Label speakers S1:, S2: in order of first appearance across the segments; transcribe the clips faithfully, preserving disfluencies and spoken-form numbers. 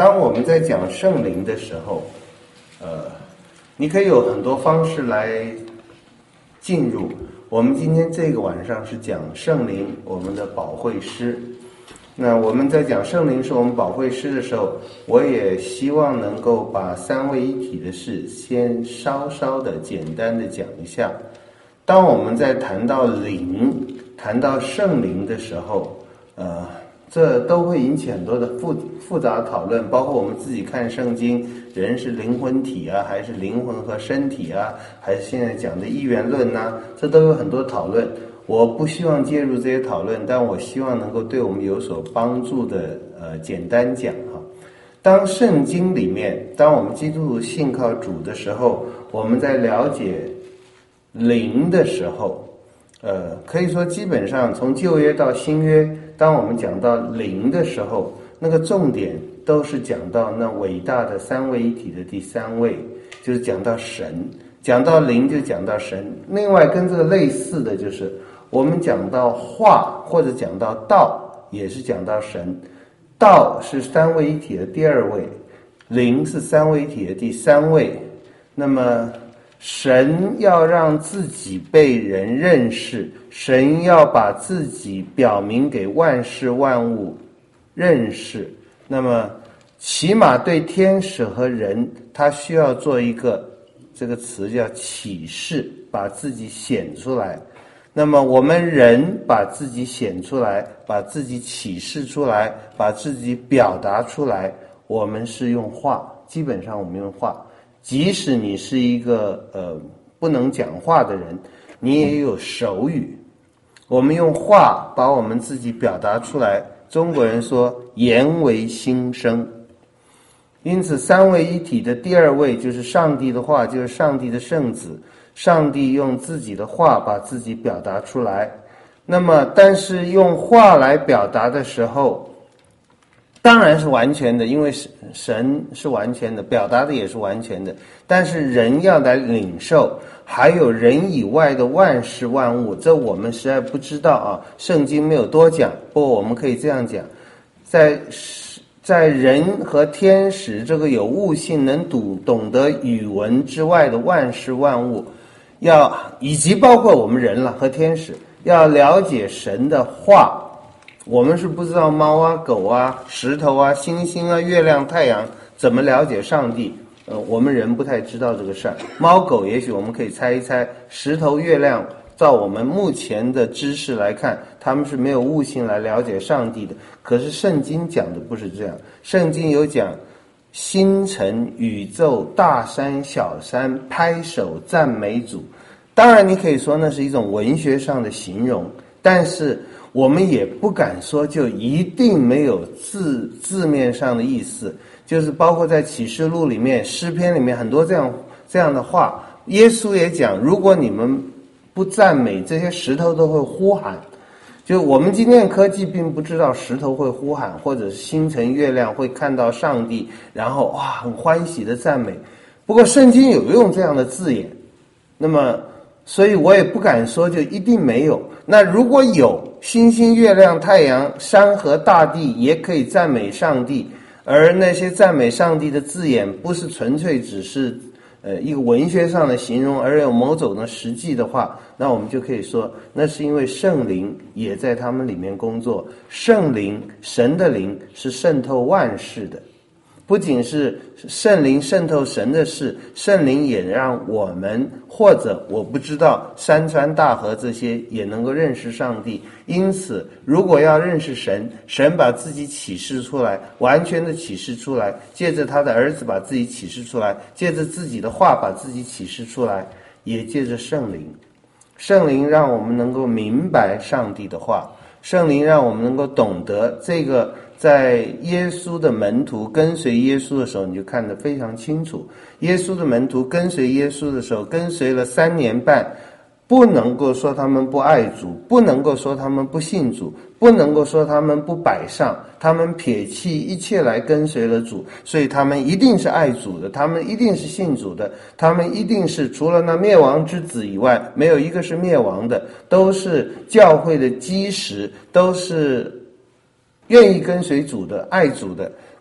S1: 当我们在讲圣灵的时候，呃，你可以有很多方式来进入。我们今天这个晚上是讲圣灵，我们的保惠师。那我们在讲圣灵是我们保惠师的时候，我也希望能够把三位一体的事先稍稍的简单的讲一下。当我们在谈到灵、谈到圣灵的时候，呃，这都会引起很多的复复杂讨论，包括我们自己看圣经，人是灵魂体啊，还是灵魂和身体啊，还是现在讲的一元论啊，这都有很多讨论。我不希望介入这些讨论，但我希望能够对我们有所帮助的，呃，简单讲哈。当圣经里面，当我们基督徒信靠主的时候，我们在了解灵的时候，呃，可以说基本上从旧约到新约，当我们讲到灵的时候，那个重点都是讲到那伟大的三位一体的第三位，就是讲到神。讲到灵就讲到神。另外跟这个类似的就是我们讲到话或者讲到道，也是讲到神。道是三位一体的第二位，灵是三位一体的第三位。那么神要让自己被人认识，神要把自己表明给万事万物认识，那么起码对天使和人，他需要做一个，这个词叫启示，把自己显出来。那么我们人把自己显出来，把自己启示出来，把自己表达出来，我们是用话，基本上我们用话。即使你是一个呃不能讲话的人，你也有手语。我们用话把我们自己表达出来。中国人说言为心声。因此三位一体的第二位就是上帝的话，就是上帝的圣子。上帝用自己的话把自己表达出来。那么但是用话来表达的时候，当然是完全的，因为神是完全的，表达的也是完全的。但是人要来领受，还有人以外的万事万物，这我们实在不知道啊，圣经没有多讲。不过我们可以这样讲，在在人和天使这个有悟性能懂懂得语文之外的万事万物，要以及包括我们人了和天使，要了解神的话。我们是不知道猫啊、狗啊、石头啊、星星啊、月亮、太阳怎么了解上帝。呃，我们人不太知道这个事儿。猫狗也许我们可以猜一猜，石头、月亮，照我们目前的知识来看，他们是没有悟性来了解上帝的。可是圣经讲的不是这样，圣经有讲星辰、宇宙、大山、小山，拍手赞美主。当然你可以说那是一种文学上的形容，但是我们也不敢说就一定没有字字面上的意思，就是包括在启示录里面、诗篇里面很多这样这样的话。耶稣也讲，如果你们不赞美，这些石头都会呼喊。就我们今天的科技并不知道石头会呼喊，或者是星辰月亮会看到上帝，然后哇很欢喜的赞美。不过圣经有用这样的字眼，那么所以我也不敢说就一定没有。那如果有，星星、月亮、太阳、山河大地也可以赞美上帝，而那些赞美上帝的字眼不是纯粹只是呃一个文学上的形容，而有某种的实际的话，那我们就可以说那是因为圣灵也在他们里面工作。圣灵，神的灵是渗透万事的，不仅是圣灵渗透神的事，圣灵也让我们，或者我不知道山川大河这些也能够认识上帝。因此如果要认识神，神把自己启示出来，完全的启示出来，借着他的儿子把自己启示出来，借着自己的话把自己启示出来，也借着圣灵。圣灵让我们能够明白上帝的话，圣灵让我们能够懂得这个。在耶稣的门徒跟随耶稣的时候，你就看得非常清楚。耶稣的门徒跟随耶稣的时候，跟随了三年半，不能够说他们不爱主，不能够说他们不信主，不能够说他们不摆上，他们撇弃一切来跟随了主，所以他们一定是爱主的，他们一定是信主的，他们一定是除了那灭亡之子以外，没有一个是灭亡的，都是教会的基石，都是愿意跟随主的、爱主的。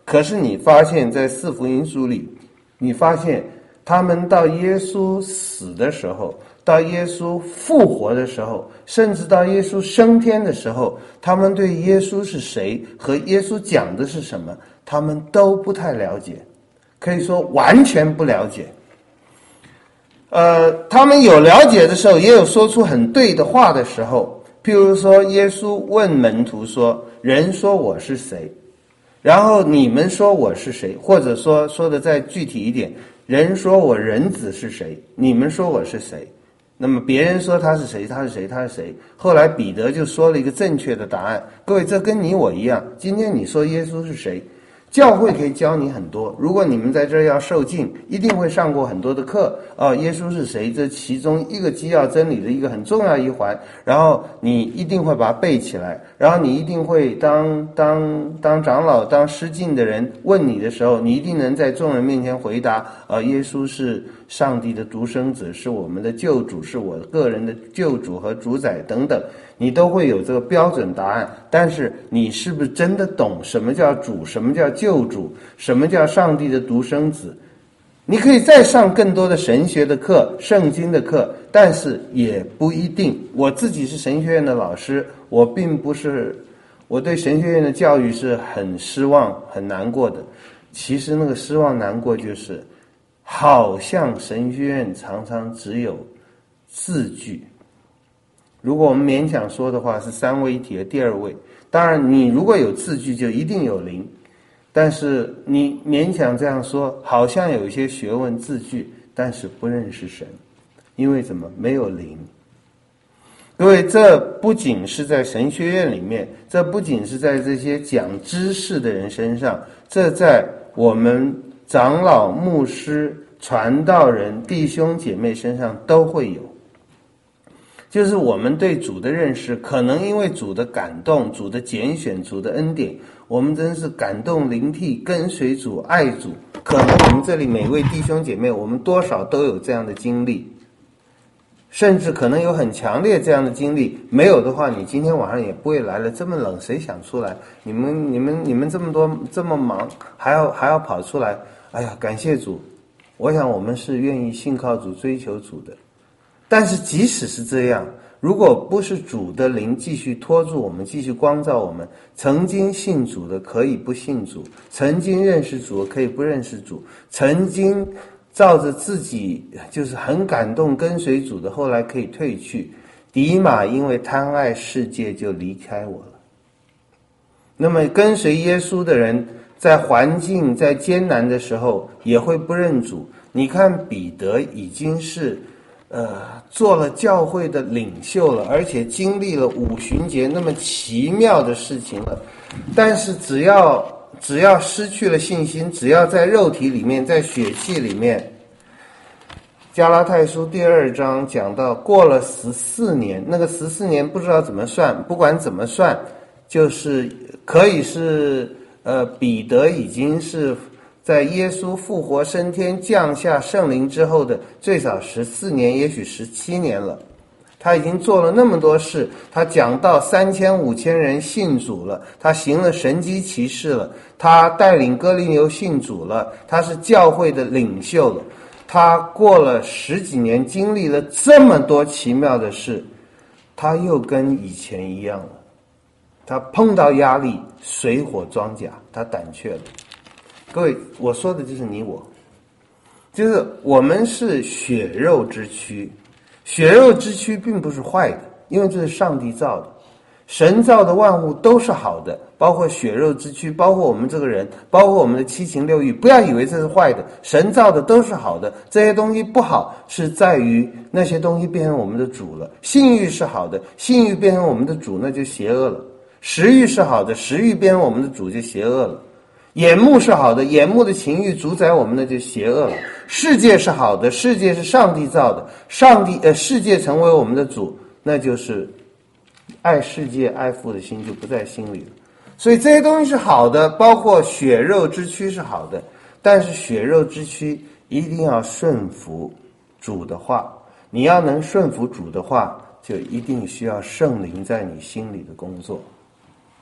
S1: 可是你发现在四福音书里，你发现他们到耶稣死的时候，到耶稣复活的时候，甚至到耶稣升天的时候，他们对耶稣是谁和耶稣讲的是什么，他们都不太了解，可以说完全不了解。呃，他们有了解的时候，也有说出很对的话的时候。譬如说，耶稣问门徒说：“人说我是谁？”然后你们说我是谁？或者说说的再具体一点，人说我人子是谁？你们说我是谁？那么别人说他是谁？他是谁？他是谁？后来彼得就说了一个正确的答案。各位，这跟你我一样。今天你说耶稣是谁？教会可以教你很多，如果你们在这儿要受浸，一定会上过很多的课啊。耶稣是谁？这其中一个基要真理的一个很重要一环，然后你一定会把它背起来，然后你一定会当当当长老、当施浸的人问你的时候，你一定能在众人面前回答：啊，耶稣是上帝的独生子，是我们的救主，是我个人的救主和主宰等等。你都会有这个标准答案，但是你是不是真的懂什么叫主，什么叫救主，什么叫上帝的独生子？你可以再上更多的神学的课、圣经的课，但是也不一定。我自己是神学院的老师，我并不是，我对神学院的教育是很失望、很难过的。其实那个失望、难过就是，好像神学院常常只有字句。如果我们勉强说的话，是三位一体的第二位。当然你如果有字句就一定有灵，但是你勉强这样说，好像有一些学问字句，但是不认识神，因为怎么没有灵。各位，这不仅是在神学院里面，这不仅是在这些讲知识的人身上，这在我们长老、牧师、传道人、弟兄姐妹身上都会有。就是我们对主的认识，可能因为主的感动、主的拣选、主的恩典，我们真是感动灵涕，跟随主、爱主。可能我们这里每位弟兄姐妹，我们多少都有这样的经历，甚至可能有很强烈这样的经历。没有的话，你今天晚上也不会来了。这么冷，谁想出来？你们、你们、你们这么多这么忙，还要还要跑出来？哎呀，感谢主！我想我们是愿意信靠主、追求主的。但是即使是这样，如果不是主的灵继续托住我们，继续光照我们，曾经信主的可以不信主，曾经认识主的可以不认识主，曾经照着自己就是很感动跟随主的，后来可以退去。迪马因为贪爱世界就离开我了。那么跟随耶稣的人，在环境在艰难的时候也会不认主。你看彼得已经是呃，做了教会的领袖了，而且经历了五旬节那么奇妙的事情了，但是只要只要失去了信心，只要在肉体里面，在血气里面，加拉太书第二章讲到，过了十四年，那个十四年不知道怎么算，不管怎么算，就是可以是呃，彼得已经是在耶稣复活升天降下圣灵之后的最少十四年，也许十七年了。他已经做了那么多事，他讲到三千五千人信主了，他行了神迹奇事了，他带领哥林流信主了，他是教会的领袖了。他过了十几年，经历了这么多奇妙的事，他又跟以前一样了。他碰到压力，水火装甲，他胆怯了。各位，我说的就是你我，就是我们是血肉之躯，血肉之躯并不是坏的，因为这是上帝造的，神造的万物都是好的，包括血肉之躯，包括我们这个人，包括我们的七情六欲。不要以为这是坏的，神造的都是好的，这些东西不好是在于那些东西变成我们的主了。性欲是好的，性欲变成我们的主，那就邪恶了。食欲是好的，食欲变成我们的主就邪恶了。眼目是好的，眼目的情欲主宰我们的就邪恶了。世界是好的，世界是上帝造的，上帝呃世界成为我们的主，那就是爱世界爱父的心就不在心里了。所以这些东西是好的，包括血肉之躯是好的，但是血肉之躯一定要顺服主的话。你要能顺服主的话，就一定需要圣灵在你心里的工作。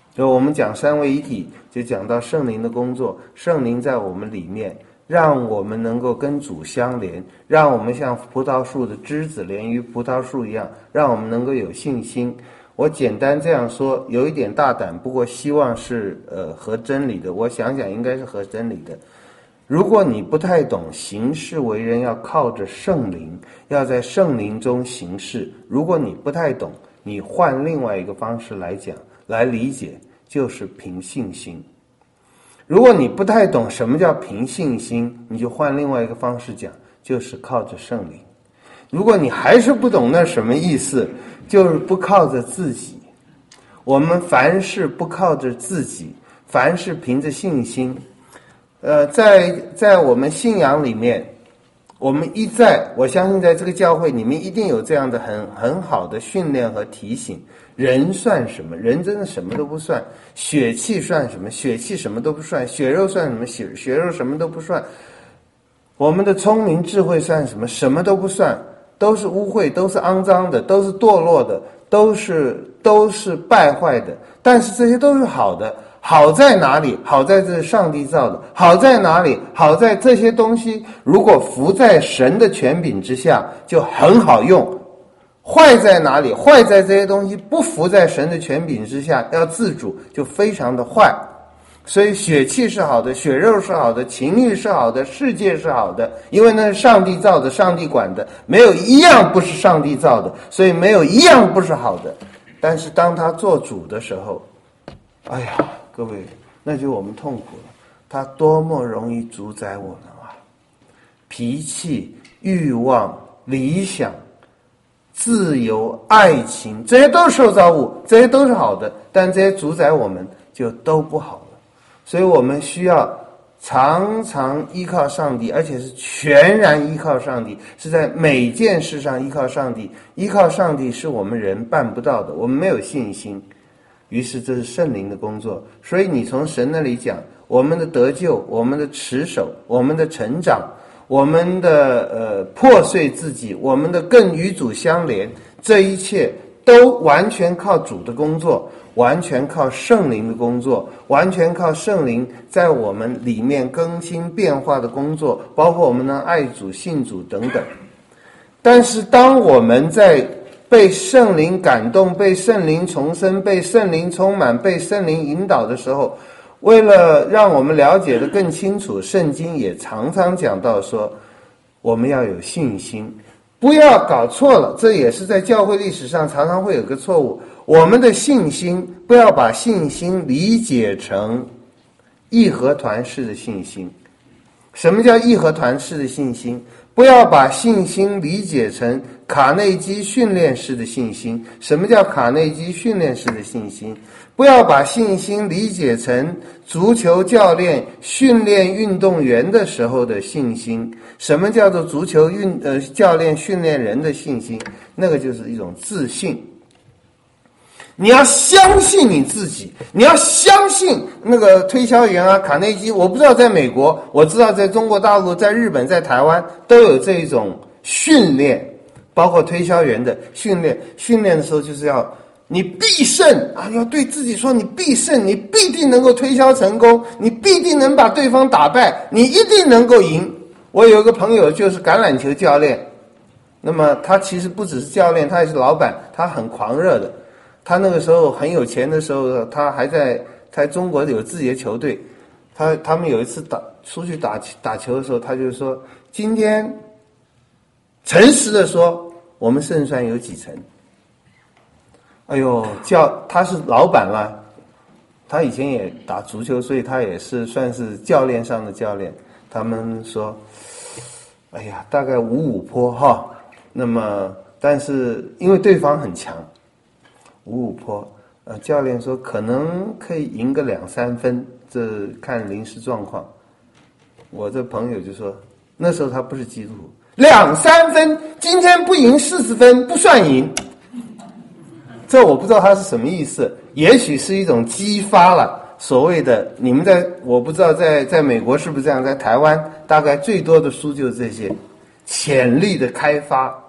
S1: 就我们讲三位一体，就讲到圣灵的工作，圣灵在我们里面，让我们能够跟主相连，让我们像葡萄树的枝子连于葡萄树一样，让我们能够有信心。我简单这样说，有一点大胆，不过希望是呃合真理的。我想想应该是合真理的。如果你不太懂行事为人要靠着圣灵，要在圣灵中行事，如果你不太懂，你换另外一个方式来讲来理解，就是凭信心。如果你不太懂什么叫凭信心，你就换另外一个方式讲，就是靠着圣灵。如果你还是不懂那什么意思，就是不靠着自己。我们凡事不靠着自己，凡事凭着信心。呃，在在我们信仰里面，我们一再，我相信在这个教会里面一定有这样的很很好的训练和提醒。人算什么？人真的什么都不算。血气算什么？血气什么都不算。血肉算什么？血血肉什么都不算。我们的聪明智慧算什么？什么都不算，都是污秽，都是肮脏的，都是堕落的，都是都是败坏的。但是这些都是好的。好在哪里？好在这是上帝造的。好在哪里？好在这些东西如果服在神的权柄之下，就很好用。坏在哪里？坏在这些东西不服在神的权柄之下，要自主，就非常的坏。所以血气是好的，血肉是好的，情欲是好的，世界是好的，因为那是上帝造的，上帝管的，没有一样不是上帝造的，所以没有一样不是好的。但是当他做主的时候，哎呀，各位，那就我们痛苦了。他多么容易主宰我们啊！脾气、欲望、理想、自由、爱情，这些都是受造物，这些都是好的，但这些主宰我们就都不好了。所以我们需要常常依靠上帝，而且是全然依靠上帝，是在每件事上依靠上帝。依靠上帝是我们人办不到的，我们没有信心。于是这是圣灵的工作。所以你从神那里讲，我们的得救，我们的持守，我们的成长，我们的呃破碎自己，我们的更与主相连，这一切都完全靠主的工作，完全靠圣灵的工作，完全靠圣灵在我们里面更新变化的工作，包括我们的爱主、信主等等。但是当我们在被圣灵感动，被圣灵重生，被圣灵充满，被圣灵引导的时候，为了让我们了解得更清楚，圣经也常常讲到说，我们要有信心。不要搞错了，这也是在教会历史上常常会有个错误。我们的信心，不要把信心理解成义和团式的信心。什么叫义和团式的信心？不要把信心理解成卡内基训练式的信心。什么叫卡内基训练式的信心？不要把信心理解成足球教练训练运动员的时候的信心。什么叫做足球运呃教练训练人的信心？那个就是一种自信。你要相信你自己，你要相信那个推销员啊，卡内基。我不知道在美国，我知道在中国大陆、在日本、在台湾都有这种训练，包括推销员的训练。训练的时候就是要你必胜啊，要对自己说你必胜，你必定能够推销成功，你必定能把对方打败，你一定能够赢。我有一个朋友就是橄榄球教练，那么他其实不只是教练，他也是老板，他很狂热的。他那个时候很有钱的时候，他还在在中国有自己的球队。他他们有一次打出去打打球的时候，他就说：“今天诚实的说，我们胜算有几成？”哎呦，教他是老板了，他以前也打足球，所以他也是算是教练上的教练。他们说：“哎呀，大概五五坡哈。”那么，但是因为对方很强。五五坡，呃，教练说可能可以赢个两三分，这看临时状况。我这朋友就说，那时候他不是基督徒，两三分，今天不赢四十分不算赢。这我不知道他是什么意思，也许是一种激发了所谓的你们在，我不知道在在美国是不是这样，在台湾大概最多的书就是这些潜力的开发啊，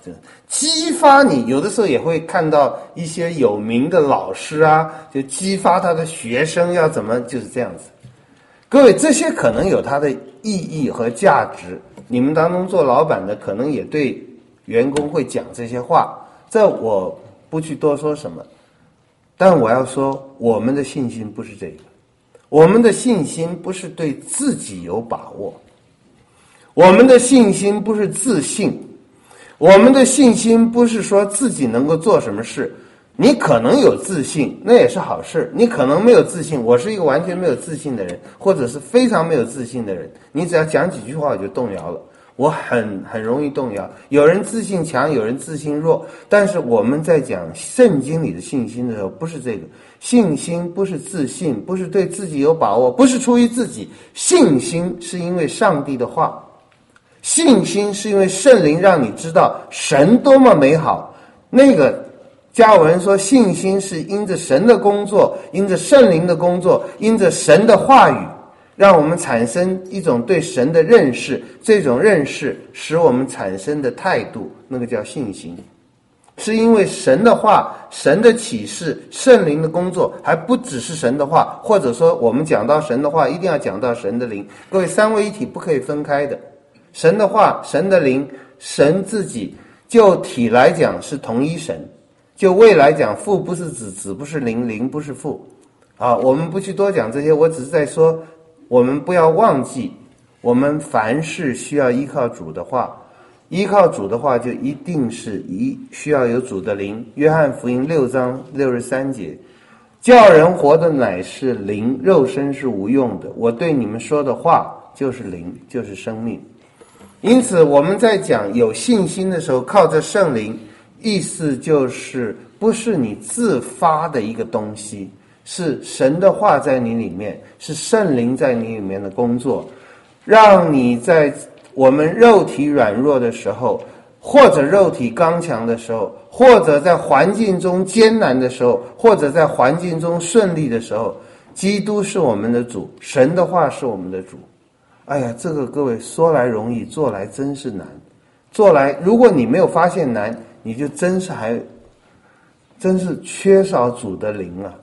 S1: 激发你。有的时候也会看到一些有名的老师啊，就激发他的学生要怎么，就是这样子。各位，这些可能有它的意义和价值，你们当中做老板的可能也对员工会讲这些话，这我不去多说什么。但我要说，我们的信心不是这个，我们的信心不是对自己有把握，我们的信心不是自信，我们的信心不是说自己能够做什么事。你可能有自信，那也是好事，你可能没有自信，我是一个完全没有自信的人，或者是非常没有自信的人，你只要讲几句话我就动摇了，我很很容易动摇。有人自信强，有人自信弱，但是我们在讲圣经里的信心的时候，不是这个。信心不是自信，不是对自己有把握，不是出于自己，信心是因为上帝的话，信心是因为圣灵让你知道神多么美好。那个加尔文说，信心是因着神的工作，因着圣灵的工作，因着神的话语，让我们产生一种对神的认识，这种认识使我们产生的态度，那个叫信心。是因为神的话，神的启示，圣灵的工作，还不只是神的话，或者说我们讲到神的话一定要讲到神的灵。各位，三位一体不可以分开的，神的话，神的灵，神自己，就体来讲是同一神，就位来讲，父不是子，子不是灵，灵不是父啊。我们不去多讲这些，我只是在说，我们不要忘记，我们凡事需要依靠主的话，依靠主的话就一定是一需要有主的灵。约翰福音六章六十三节，叫人活的乃是灵，肉身是无用的。我对你们说的话就是灵，就是生命。因此我们在讲有信心的时候，靠着圣灵，意思就是不是你自发的一个东西，是神的话在你里面，是圣灵在你里面的工作，让你在我们肉体软弱的时候，或者肉体刚强的时候，或者在环境中艰难的时候，或者在环境中顺利的时候，基督是我们的主，神的话是我们的主。哎呀，这个各位说来容易，做来真是难。做来，如果你没有发现难，你就真是还真是缺少主的灵啊。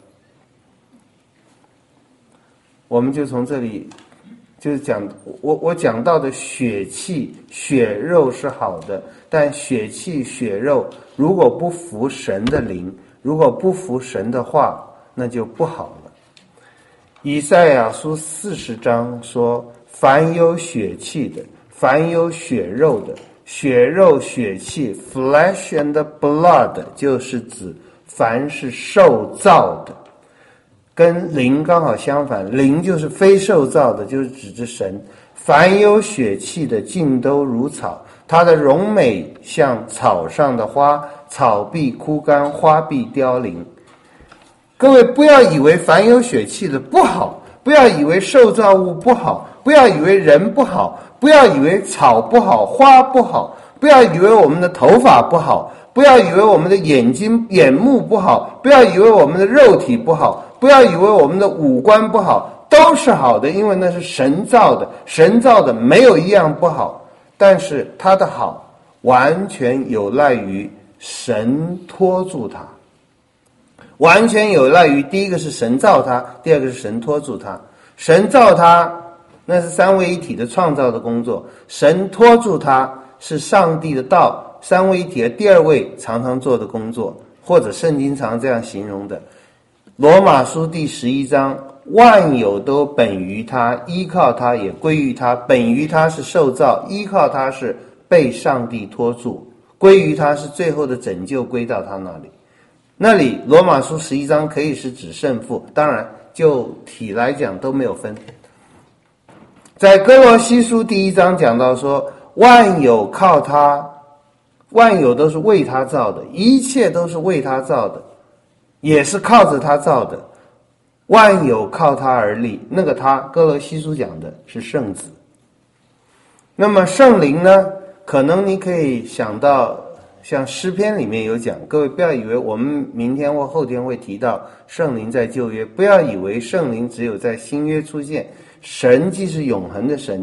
S1: 我们就从这里就是讲，我我讲到的血气血肉是好的，但血气血肉如果不服神的灵，如果不服神的话，那就不好了。以赛亚书四十章说，凡有血气的，凡有血肉的，血肉血气 flesh and blood 就是指凡是受造的，跟灵刚好相反，灵就是非受造的，就是指着神。凡有血气的尽都如草，它的荣美像草上的花，草必枯干，花必凋零。各位不要以为凡有血气的不好，不要以为受造物不好，不要以为人不好，不要以为草不好，花不好，不要以为我们的头发不好，不要以为我们的眼睛眼目不好，不要以为我们的肉体不好，不要以为我们的五官不好，都是好的，因为那是神造的，神造的没有一样不好，但是它的好完全有赖于神托住它，完全有赖于第一个是神造它，第二个是神托住它。神造它那是三位一体的创造的工作，神托住它是上帝的道，三位一体的第二位常常做的工作，或者圣经常这样形容的。罗马书第十一章，万有都本于他，依靠他也归于他，本于他是受造，依靠他是被上帝托住，归于他是最后的拯救归到他那里。那里罗马书十一章可以是指圣父，当然就体来讲都没有分。在哥罗西书第一章讲到说，万有靠他，万有都是为他造的，一切都是为他造的，也是靠着他造的，万有靠他而立。那个他，哥罗西书讲的是圣子。那么圣灵呢，可能你可以想到像诗篇里面有讲，各位不要以为我们明天或后天会提到圣灵在旧约，不要以为圣灵只有在新约出现，神既是永恒的神，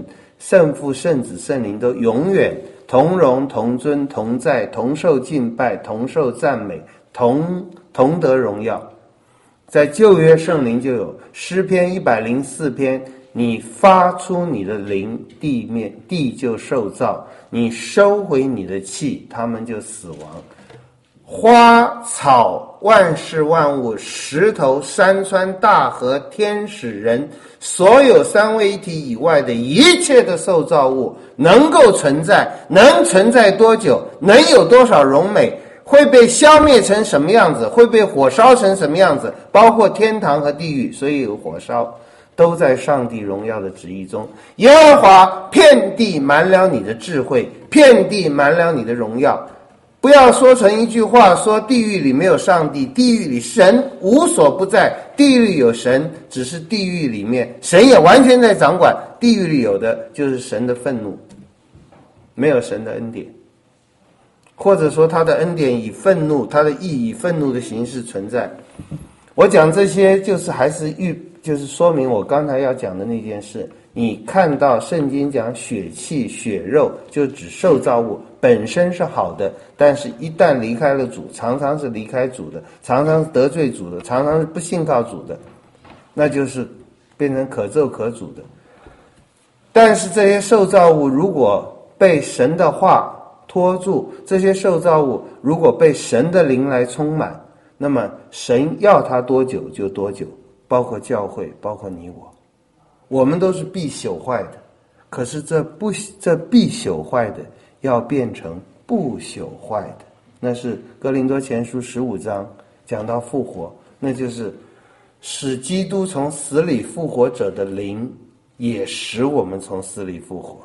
S1: 圣父、圣子、圣灵都永远同荣、同尊、同在、同受敬拜、同受赞美、同同得荣耀。在旧约圣灵就有诗篇一百零四篇，你发出你的灵，地面地就受造；你收回你的气，他们就死亡。花草万事万物，石头山川大河天使人，所有三位一体以外的一切的受造物能够存在，能存在多久，能有多少荣美，会被消灭成什么样子，会被火烧成什么样子，包括天堂和地狱，所以有火烧，都在上帝荣耀的旨意中。耶和华遍地满了你的智慧，遍地满了你的荣耀。不要说成一句话，说地狱里没有上帝，地狱里神无所不在，地狱里有神，只是地狱里面神也完全在掌管，地狱里有的就是神的愤怒，没有神的恩典。或者说他的恩典以愤怒，他的义以愤怒的形式存在。我讲这些就是还是预就是说明我刚才要讲的那件事。你看到圣经讲血气血肉，就指受造物本身是好的，但是一旦离开了主，常常是离开主的，常常是得罪主的，常常是不信靠主的，那就是变成可咒可诅的。但是这些受造物如果被神的话拖住，这些受造物如果被神的灵来充满，那么神要它多久就多久，包括教会，包括你我，我们都是必朽坏的。可是这不这必朽坏的要变成不朽坏的，那是哥林多前书十五章讲到复活，那就是使基督从死里复活者的灵也使我们从死里复活。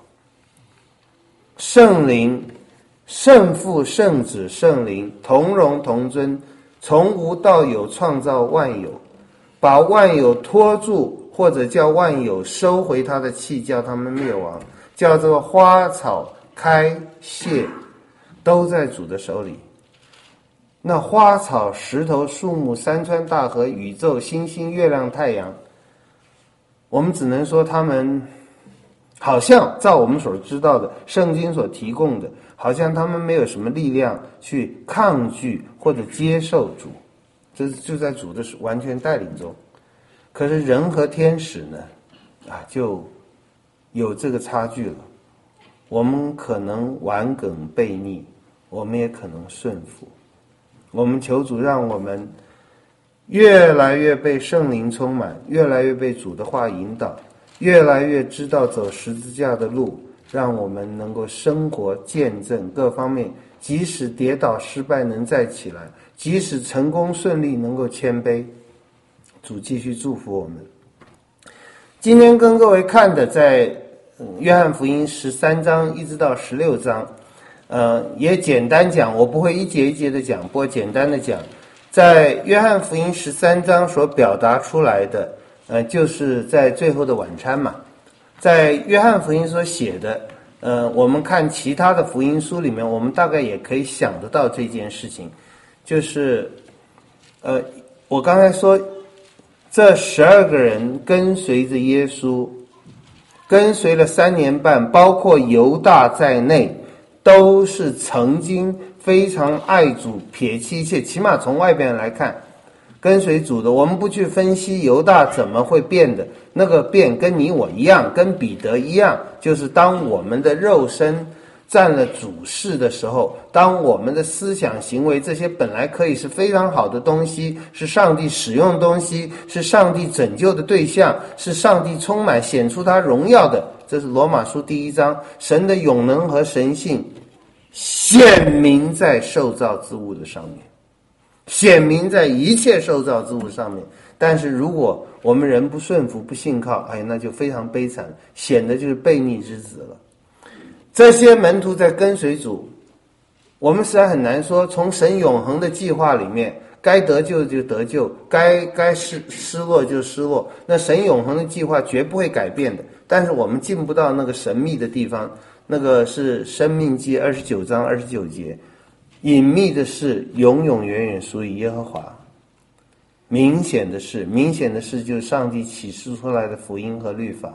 S1: 圣灵，圣父、圣子、圣灵同荣同尊，从无到有创造万有，把万有拖住，或者叫万有收回他的气，叫他们灭亡，叫做花草开谢，都在主的手里。那花草、石头、树木、山川大河、宇宙、星星、月亮、太阳，我们只能说他们好像照我们所知道的圣经所提供的，好像他们没有什么力量去抗拒或者接受主，这就在主的完全带领中。可是人和天使呢，啊，就有这个差距了。我们可能顽梗悖逆，我们也可能顺服。我们求主让我们越来越被圣灵充满，越来越被主的话引导，越来越知道走十字架的路，让我们能够生活见证各方面，即使跌倒失败能再起来，即使成功顺利能够谦卑。主继续祝福我们。今天跟各位看的在约翰福音十三章一直到十六章，呃，也简单讲，我不会一节一节的讲，不过简单的讲，在约翰福音十三章所表达出来的，呃，就是在最后的晚餐嘛。在约翰福音所写的，呃，我们看其他的福音书里面，我们大概也可以想得到这件事情，就是，呃，我刚才说，这十二个人跟随着耶稣，跟随了三年半，包括犹大在内，都是曾经非常爱主，撇弃一切，起码从外边来看，跟随主的。我们不去分析犹大怎么会变的，那个变跟你我一样，跟彼得一样，就是当我们的肉身占了主事的时候，当我们的思想行为这些本来可以是非常好的东西，是上帝使用的东西，是上帝拯救的对象，是上帝充满显出他荣耀的，这是罗马书第一章，神的永能和神性显明在受造之物的上面，显明在一切受造之物上面。但是如果我们人不顺服不信靠，哎，那就非常悲惨，显得就是悖逆之子了。这些门徒在跟随主，我们实在很难说，从神永恒的计划里面，该得救就得救，该该失失落就失落，那神永恒的计划绝不会改变的。但是我们进不到那个神秘的地方，那个是申命记二十九章二十九节，隐秘的事永永远远属于耶和华，明显的事明显的事就是上帝启示出来的福音和律法，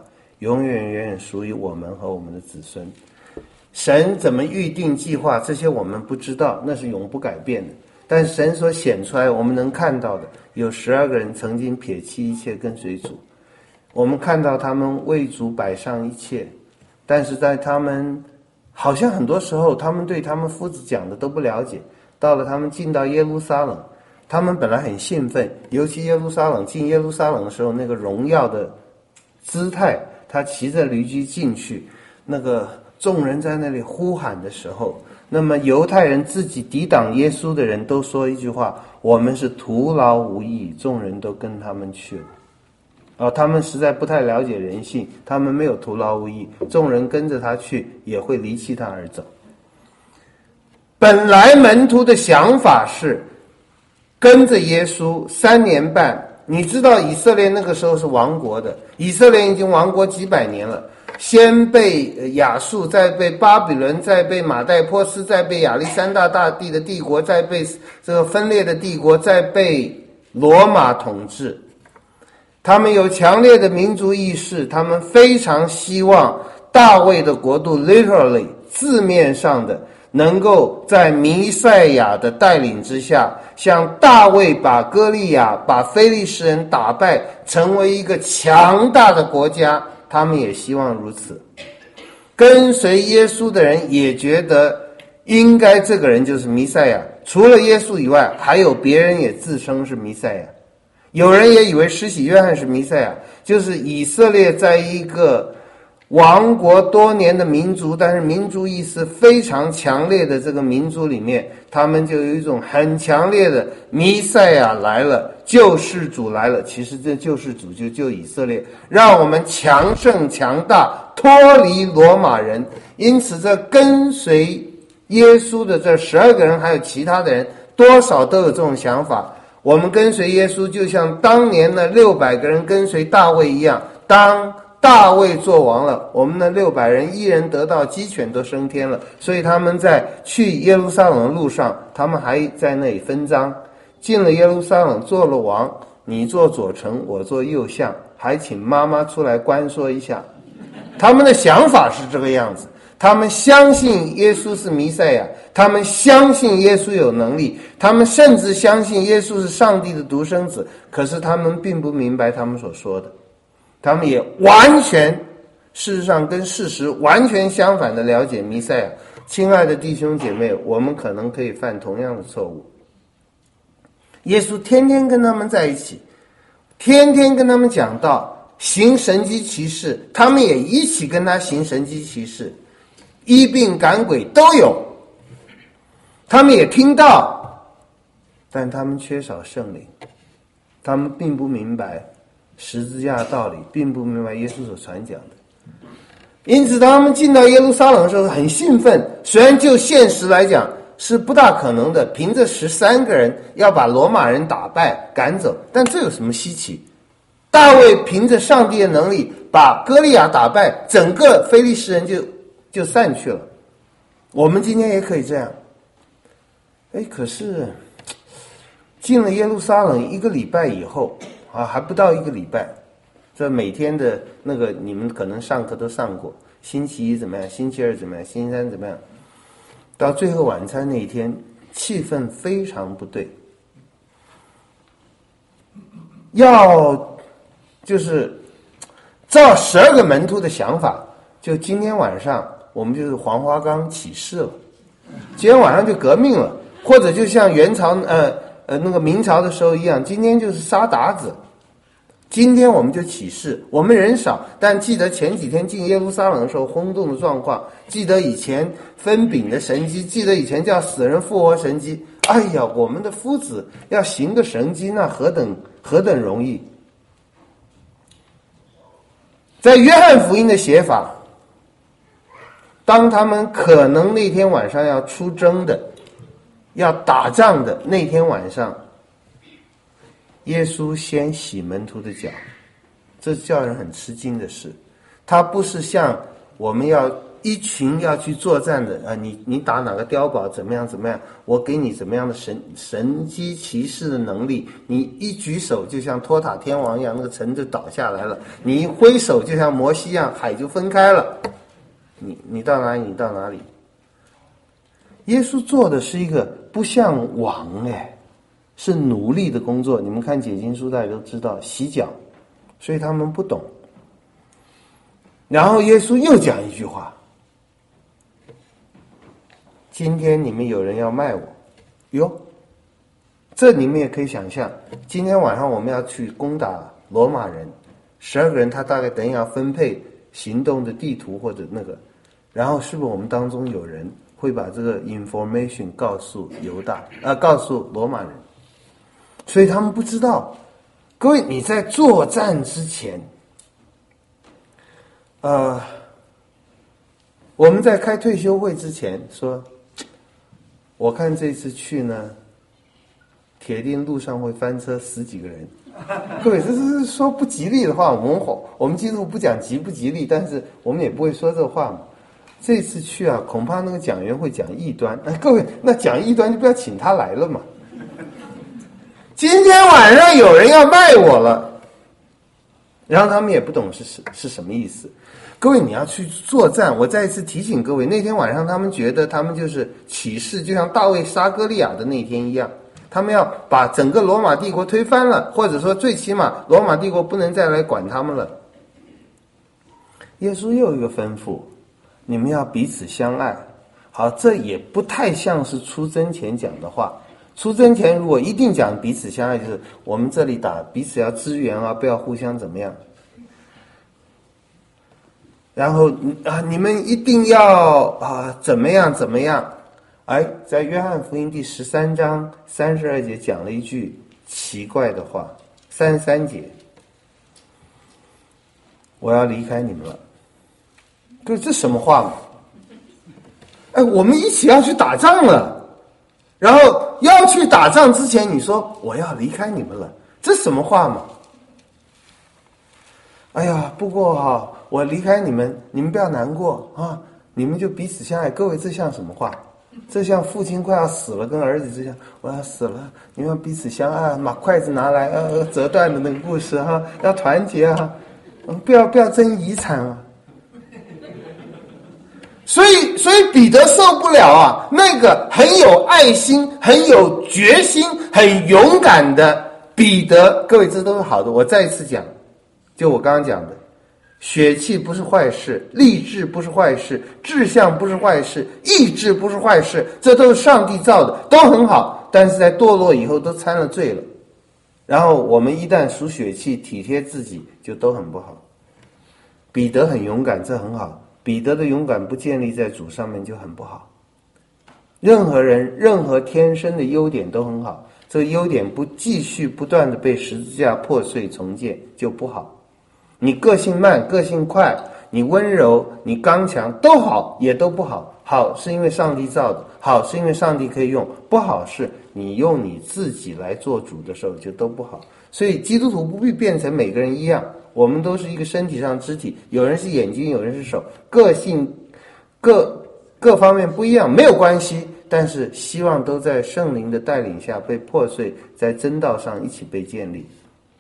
S1: 永远远远属于我们和我们的子孙。神怎么预定计划，这些我们不知道，那是永不改变的。但神所显出来我们能看到的，有十二个人曾经撇弃一切跟随主，我们看到他们为主摆上一切，但是在他们好像很多时候他们对他们夫子讲的都不了解，到了他们进到耶路撒冷，他们本来很兴奋，尤其耶路撒冷进耶路撒冷的时候，那个荣耀的姿态，他骑着驴驹进去，那个众人在那里呼喊的时候，那么犹太人自己抵挡耶稣的人都说一句话，我们是徒劳无益，众人都跟他们去了。哦，他们实在不太了解人性，他们没有徒劳无益，众人跟着他去也会离弃他而走。本来门徒的想法是跟着耶稣三年半，你知道以色列那个时候是亡国的，以色列已经亡国几百年了，先被亚述，再被巴比伦，再被马代波斯，再被亚历山大大帝的帝国，再被这个分裂的帝国，再被罗马统治。他们有强烈的民族意识，他们非常希望大卫的国度 literally 字面上的能够在弥赛亚的带领之下，像大卫把歌利亚把非利士人打败，成为一个强大的国家，他们也希望如此。跟随耶稣的人也觉得应该这个人就是弥赛亚，除了耶稣以外还有别人也自称是弥赛亚。有人也以为施洗约翰是弥赛亚，就是以色列在一个亡国多年的民族，但是民族意识非常强烈的这个民族里面，他们就有一种很强烈的弥赛亚来了，救世主来了。其实这救世主就救以色列，让我们强盛强大，脱离罗马人。因此这跟随耶稣的这十二个人还有其他的人多少都有这种想法，我们跟随耶稣就像当年的六百个人跟随大卫一样，当大卫做王了，我们的六百人一人得到鸡犬都升天了，所以他们在去耶路撒冷的路上，他们还在那里分赃，进了耶路撒冷做了王，你做左丞，我做右相，还请妈妈出来关说一下。他们的想法是这个样子，他们相信耶稣是弥赛亚，他们相信耶稣有能力，他们甚至相信耶稣是上帝的独生子，可是他们并不明白他们所说的，他们也完全事实上跟事实完全相反的了解弥赛亚。亲爱的弟兄姐妹，我们可能可以犯同样的错误。耶稣天天跟他们在一起，天天跟他们讲道，行神迹奇事，他们也一起跟他行神迹奇事，医病赶鬼都有，他们也听到，但他们缺少圣灵，他们并不明白十字架的道理，并不明白耶稣所传讲的。因此当他们进到耶路撒冷的时候很兴奋，虽然就现实来讲是不大可能的，凭着十三个人要把罗马人打败赶走，但这有什么稀奇？大卫凭着上帝的能力把歌利亚打败，整个非利士人就就散去了。我们今天也可以这样。哎，可是进了耶路撒冷一个礼拜以后啊，还不到一个礼拜，这每天的那个你们可能上课都上过，星期一怎么样，星期二怎么样，星期三怎么样，到最后晚餐那一天气氛非常不对，要就是照十二个门徒的想法，就今天晚上我们就是黄花岗起事了，今天晚上就革命了，或者就像元朝呃呃那个明朝的时候一样，今天就是杀鞑子，今天我们就起事。我们人少，但记得前几天进耶路撒冷的时候轰动的状况，记得以前分饼的神迹，记得以前叫死人复活神迹。哎呀，我们的夫子要行个神迹，那何等何等容易。在约翰福音的写法，当他们可能那天晚上要出征的，要打仗的那天晚上，耶稣先洗门徒的脚，这叫人很吃惊的事。他不是像我们要一群要去作战的啊，你你打哪个碉堡怎么样怎么样，我给你怎么样的神神机骑士的能力，你一举手就像托塔天王一样，那个城就倒下来了，你一挥手就像摩西一样，海就分开了，你你到哪里你到哪里。耶稣做的是一个不像王哎，是奴隶的工作。你们看解经书大家都知道洗脚，所以他们不懂。然后耶稣又讲一句话，今天你们有人要卖我哟，这你们也可以想象，今天晚上我们要去攻打罗马人，十二个人他大概等一下要分配行动的地图或者那个，然后是不是我们当中有人会把这个 information 告诉犹大呃告诉罗马人，所以他们不知道。各位，你在作战之前呃我们在开退休会之前说，我看这次去呢铁定路上会翻车十几个人。各位，这是说不吉利的话，我们我们基督徒不讲吉不吉利，但是我们也不会说这话嘛。这次去啊，恐怕那个讲员会讲异端。哎，各位，那讲异端就不要请他来了嘛。今天晚上有人要卖我了，然后他们也不懂是是什么意思。各位，你要去作战，我再一次提醒各位，那天晚上他们觉得他们就是起事，就像大卫杀歌利亚的那天一样，他们要把整个罗马帝国推翻了，或者说最起码罗马帝国不能再来管他们了。耶稣又有一个吩咐，你们要彼此相爱。好，这也不太像是出征前讲的话。出征前如果一定讲彼此相爱，就是我们这里打彼此要支援啊，不要互相怎么样。然后啊，你们一定要啊怎么样怎么样。哎，在约翰福音第十三章三十二节讲了一句奇怪的话，三十三节，我要离开你们了。这这什么话嘛？哎，我们一起要去打仗了，然后要去打仗之前，你说我要离开你们了，这什么话嘛？哎呀，不过哈、啊，我离开你们，你们不要难过啊，你们就彼此相爱。各位，这像什么话？这像父亲快要死了，跟儿子这样，我要死了，你们要彼此相爱，把筷子拿来，呃，折断的那个故事哈、啊，要团结啊，不要不要争遗产啊。所以，所以彼得受不了啊！那个很有爱心、很有决心、很勇敢的彼得，各位，这都是好的。我再一次讲，就我刚刚讲的，血气不是坏事，立志不是坏事，志向不是坏事，意志不是坏事，这都是上帝造的，都很好。但是在堕落以后，都掺了罪了。然后我们一旦属血气，体贴自己，就都很不好。彼得很勇敢，这很好。彼得的勇敢不建立在主上面就很不好。任何人任何天生的优点都很好，这个优点不继续不断的被十字架破碎重建就不好。你个性慢，个性快，你温柔，你刚强，都好也都不好。好是因为上帝造的，好是因为上帝可以用，不好是你用你自己来做主的时候就都不好。所以基督徒不必变成每个人一样，我们都是一个身体上肢体，有人是眼睛，有人是手，个性各各方面不一样没有关系，但是希望都在圣灵的带领下被破碎，在真道上一起被建立。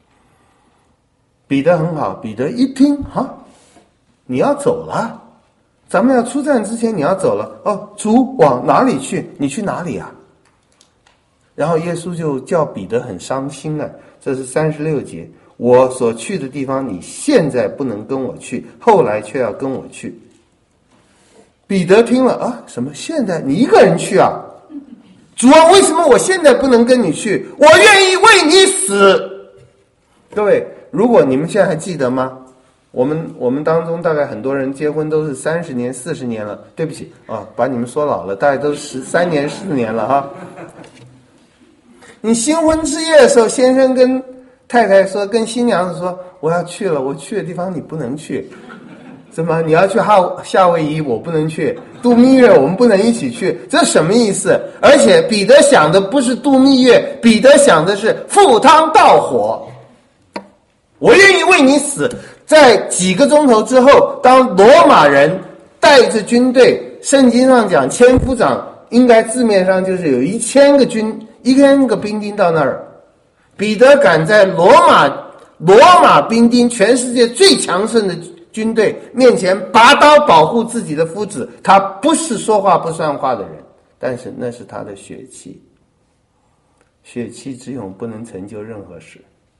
S1: 彼得很好，彼得一听啊，你要走了，咱们要出战之前你要走了哦，主往哪里去？你去哪里啊？然后耶稣就叫彼得很伤心了，这是三十六节，我所去的地方你现在不能跟我去，后来却要跟我去。彼得听了啊，什么现在你一个人去啊？主啊，为什么我现在不能跟你去？我愿意为你死。各位，如果你们现在还记得吗？我们我们当中大概很多人结婚都是三十年、四十年了。对不起啊，把你们说老了，大概都十三年、四年了哈。你新婚之夜的时候，先生跟太太说，跟新娘子说，我要去了，我去的地方你不能去。什么？你要去哈夏威夷，我不能去；度蜜月，我们不能一起去。这什么意思？而且彼得想的不是度蜜月，彼得想的是赴汤蹈火。我愿意为你死。在几个钟头之后，当罗马人带着军队，圣经上讲千夫长，应该字面上就是有一千个军一千个兵丁到那儿。彼得敢在罗马罗马兵丁全世界最强盛的军队面前拔刀保护自己的夫子，他不是说话不算话的人，但是那是他的血气。血气之勇不能成就任何事。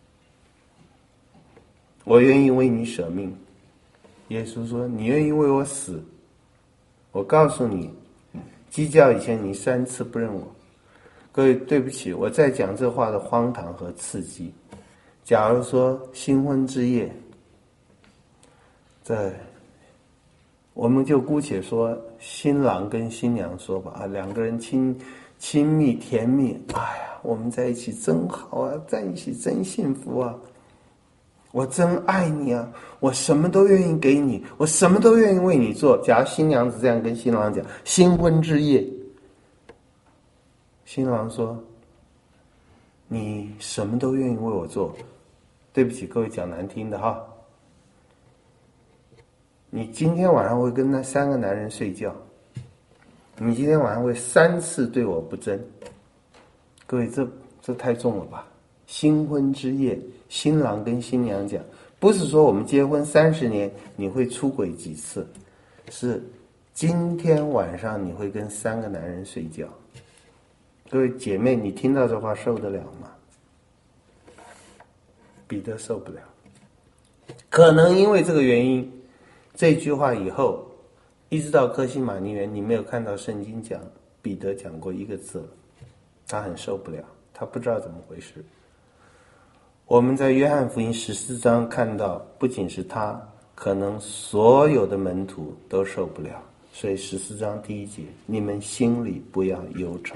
S1: 我愿意为你舍命。耶稣说，你愿意为我死，我告诉你，鸡叫以前你三次不认我。各位对不起，我在讲这话的荒唐和刺激。假如说新婚之夜，在我们就姑且说新郎跟新娘说吧，啊，两个人亲亲密甜蜜，哎呀，我们在一起真好啊，在一起真幸福啊，我真爱你啊，我什么都愿意给你，我什么都愿意为你做。假如新娘子这样跟新郎讲，新婚之夜，新郎说，你什么都愿意为我做。对不起各位，讲难听的哈，你今天晚上会跟那三个男人睡觉，你今天晚上会三次对我不贞。各位，这这太重了吧？新婚之夜，新郎跟新娘讲，不是说我们结婚三十年你会出轨几次，是今天晚上你会跟三个男人睡觉。各位姐妹，你听到这话受得了吗？彼得受不了。可能因为这个原因，这句话以后一直到客西马尼园，你没有看到圣经讲彼得讲过一个字了，他很受不了，他不知道怎么回事。我们在约翰福音十四章看到，不仅是他，可能所有的门徒都受不了。所以十四章第一节，你们心里不要忧愁。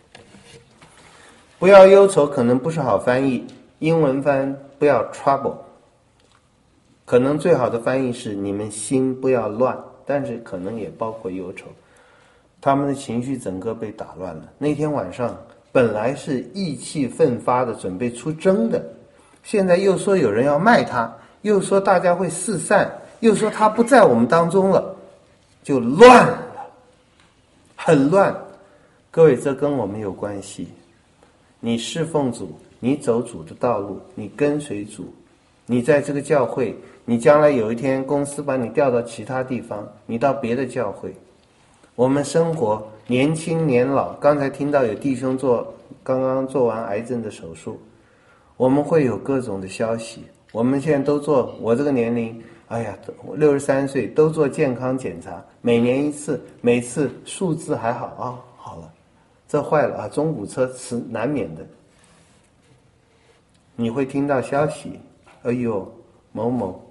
S1: 不要忧愁可能不是好翻译，英文翻不要 trouble， 可能最好的翻译是你们心不要乱，但是可能也包括忧愁。他们的情绪整个被打乱了。那天晚上本来是意气奋发的准备出征的，现在又说有人要卖他，又说大家会四散，又说他不在我们当中了，就乱了，很乱。各位，这跟我们有关系。你侍奉主，你走主的道路，你跟随主，你在这个教会，你将来有一天公司把你调到其他地方，你到别的教会。我们生活年轻年老，刚才听到有弟兄做刚刚做完癌症的手术，我们会有各种的消息。我们现在都做，我这个年龄，哎呀，六十三岁都做健康检查，每年一次，每次数字还好啊、哦，好了，这坏了啊，中古车是难免的。你会听到消息，哎呦，某某，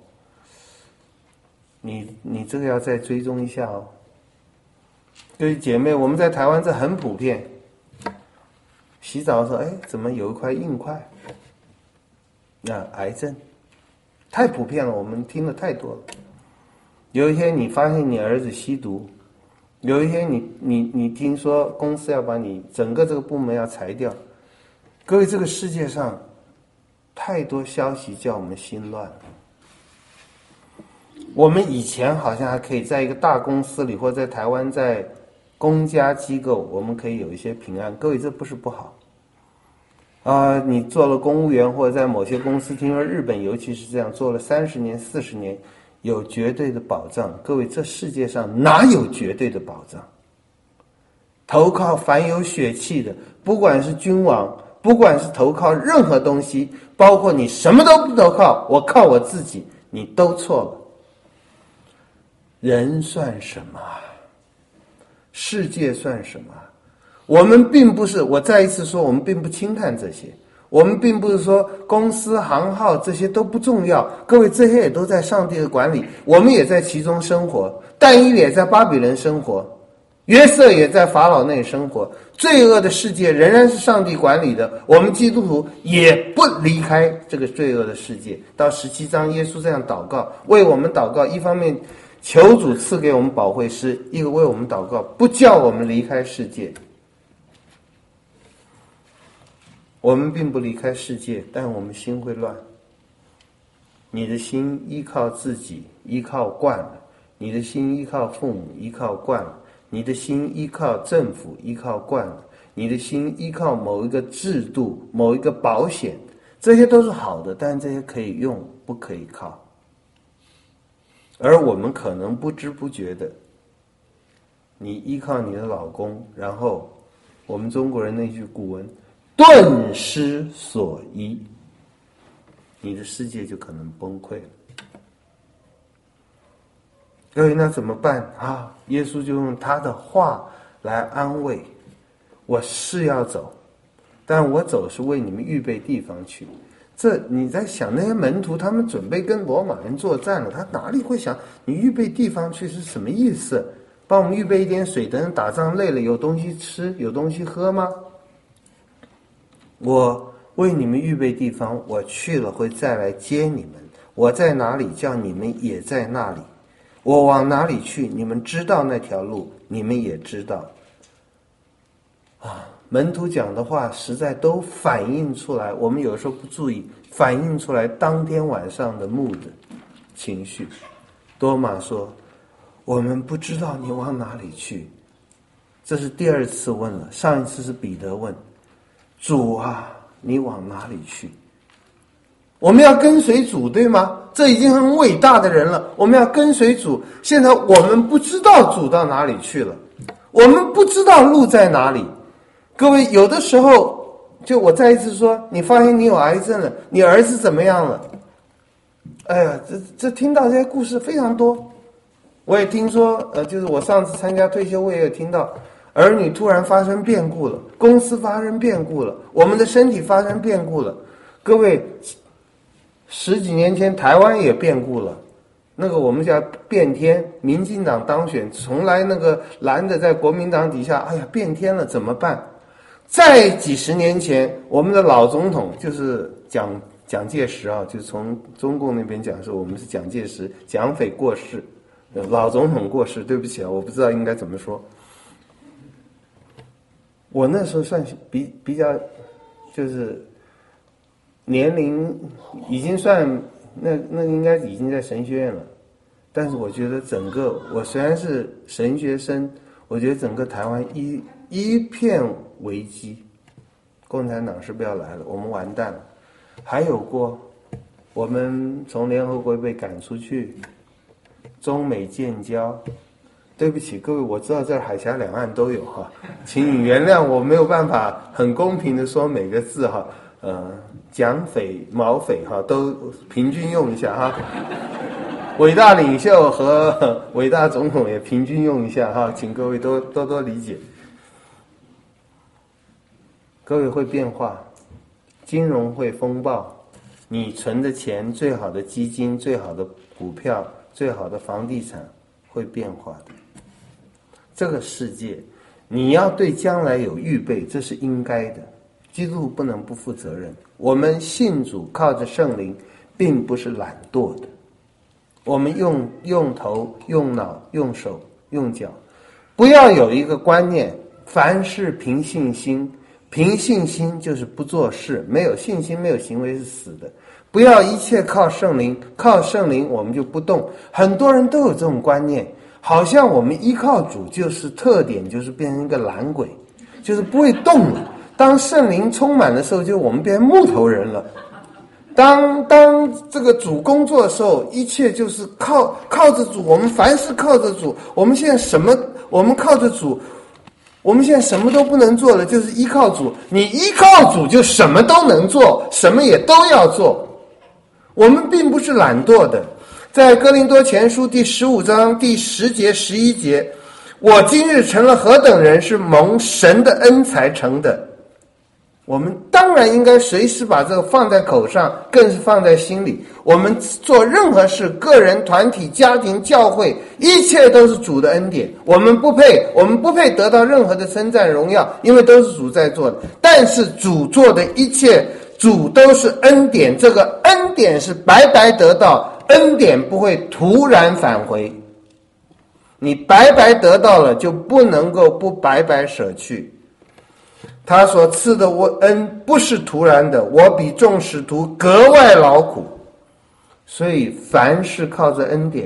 S1: 你你这个要再追踪一下哦。各位姐妹，我们在台湾这很普遍，洗澡的时候，哎，怎么有一块硬块？那癌症太普遍了，我们听的太多了。有一天你发现你儿子吸毒，有一天你你你听说公司要把你整个这个部门要裁掉。各位，这个世界上太多消息叫我们心乱了。我们以前好像还可以在一个大公司里，或者在台湾在公家机构，我们可以有一些平安。各位，这不是不好啊、呃！你做了公务员，或者在某些公司，听说日本尤其是这样，做了三十年、四十年，有绝对的保障。各位，这世界上哪有绝对的保障？投靠凡有血气的，不管是君王，不管是投靠任何东西，包括你什么都不投靠，我靠我自己，你都错了。人算什么？世界算什么？我们并不是，我再一次说，我们并不轻看这些，我们并不是说公司行号这些都不重要。各位，这些也都在上帝的管理，我们也在其中生活。但以理也在巴比伦生活，约瑟也在法老内生活。罪恶的世界仍然是上帝管理的，我们基督徒也不离开这个罪恶的世界。到十七章，耶稣这样祷告，为我们祷告，一方面求主赐给我们保惠师，一个为我们祷告，不叫我们离开世界。我们并不离开世界，但我们心会乱。你的心依靠自己，依靠惯了， 你的心依靠父母依靠惯了，你的心依靠政府依靠惯了，你的心依靠某一个制度某一个保险，这些都是好的，但这些可以用不可以靠。而我们可能不知不觉的，你依靠你的老公，然后我们中国人那句古文顿失所依，你的世界就可能崩溃了。各位，那怎么办啊？耶稣就用他的话来安慰，我是要走，但我走是为你们预备地方去。这你在想，那些门徒他们准备跟罗马人作战了，他哪里会想你预备地方去是什么意思？帮我们预备一点水，等人打仗累了有东西吃有东西喝吗？我为你们预备地方，我去了会再来接你们，我在哪里叫你们也在那里，我往哪里去你们知道那条路，你们也知道。啊，门徒讲的话实在都反映出来，我们有时候不注意，反映出来当天晚上的mood情绪。多马说我们不知道你往哪里去，这是第二次问了，上一次是彼得问主啊你往哪里去。我们要跟随主对吗？这已经很伟大的人了，我们要跟随主。现在我们不知道主到哪里去了，我们不知道路在哪里。各位，有的时候就我再一次说，你发现你有癌症了，你儿子怎么样了？哎呀，这这听到这些故事非常多。我也听说，呃，就是我上次参加退休会也有听到，儿女突然发生变故了，公司发生变故了，我们的身体发生变故了。各位，十几年前台湾也变故了，那个我们叫变天，民进党当选，从来那个蓝的在国民党底下，哎呀变天了怎么办？在几十年前，我们的老总统就是蒋蒋介石啊，就是从中共那边讲说我们是蒋介石，蒋匪过世，老总统过世，对不起啊，我不知道应该怎么说。我那时候算比比较，就是年龄已经算那那应该已经在神学院了，但是我觉得整个我虽然是神学生，我觉得整个台湾一一片危机，共产党是不要来了，我们完蛋了。还有过我们从联合国被赶出去，中美建交，对不起各位，我知道这海峡两岸都有哈，请你原谅我没有办法很公平的说每个字哈，呃，蒋匪、毛匪哈都平均用一下哈，伟大领袖和伟大总统也平均用一下哈，请各位多多多理解。各位会变化，金融会风暴，你存的钱，最好的基金、最好的股票、最好的房地产会变化的。这个世界你要对将来有预备，这是应该的，基督徒不能不负责任。我们信主靠着圣灵并不是懒惰的，我们用用头用脑用手用脚，不要有一个观念凡事凭信心，凭信心就是不做事，没有信心没有行为是死的。不要一切靠圣灵，靠圣灵我们就不动。很多人都有这种观念，好像我们依靠主就是特点就是变成一个懒鬼，就是不会动了。当圣灵充满的时候，就我们变成木头人了。当当这个主工作的时候，一切就是靠靠着主，我们凡事靠着主。我们现在什么？我们靠着主，我们现在什么都不能做了，就是依靠主。你依靠主，就什么都能做，什么也都要做。我们并不是懒惰的。在哥林多前书第十五章第十节十一节，我今日成了何等人，是蒙神的恩才成的。我们当然应该随时把这个放在口上，更是放在心里。我们做任何事，个人、团体、家庭、教会，一切都是主的恩典。我们不配，我们不配得到任何的称赞荣耀，因为都是主在做的。但是主做的一切，主都是恩典，这个恩典是白白得到，恩典不会突然返回。你白白得到了，就不能够不白白舍去。他所赐的我恩不是突然的，我比众使徒格外劳苦。所以凡事靠着恩典，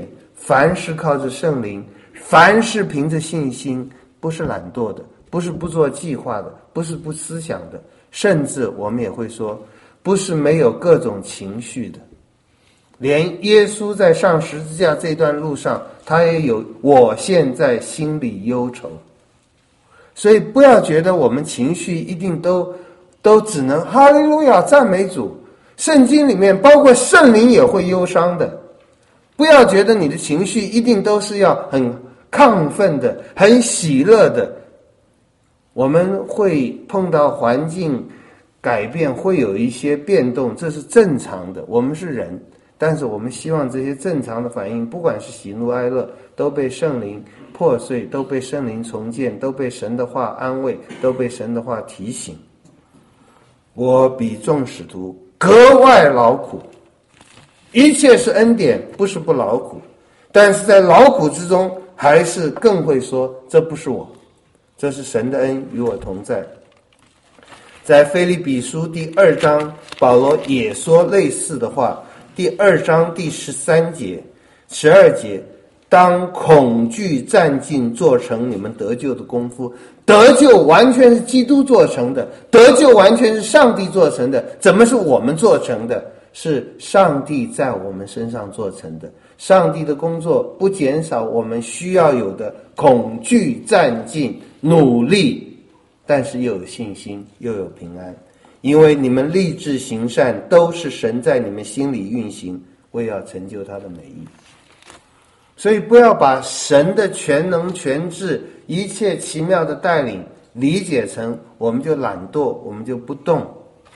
S1: 凡是靠着圣灵，凡是凭着信心，不是懒惰的，不是不做计划的，不是不思想的，甚至我们也会说，不是没有各种情绪的。连耶稣在上十字架这段路上，他也有我现在心里忧愁。所以不要觉得我们情绪一定都都只能哈利路亚赞美主，圣经里面包括圣灵也会忧伤的。不要觉得你的情绪一定都是要很亢奋的，很喜乐的。我们会碰到环境改变，会有一些变动，这是正常的，我们是人。但是我们希望这些正常的反应，不管是喜怒哀乐，都被圣灵破碎，都被圣灵重建，都被神的话安慰，都被神的话提醒。我比众使徒格外劳苦，一切是恩典，不是不劳苦，但是在劳苦之中，还是更会说，这不是我，这是神的恩与我同在。在腓立比书第二章，保罗也说类似的话。第二章第十三节、十二节，当恐惧战尽，做成你们得救的功夫。得救完全是基督做成的，得救完全是上帝做成的。怎么是我们做成的？是上帝在我们身上做成的。上帝的工作不减少我们需要有的恐惧战尽、努力，但是又有信心，又有平安。因为你们立志行善，都是神在你们心里运行，为要成就他的美意。所以不要把神的全能全智、一切奇妙的带领理解成我们就懒惰，我们就不动。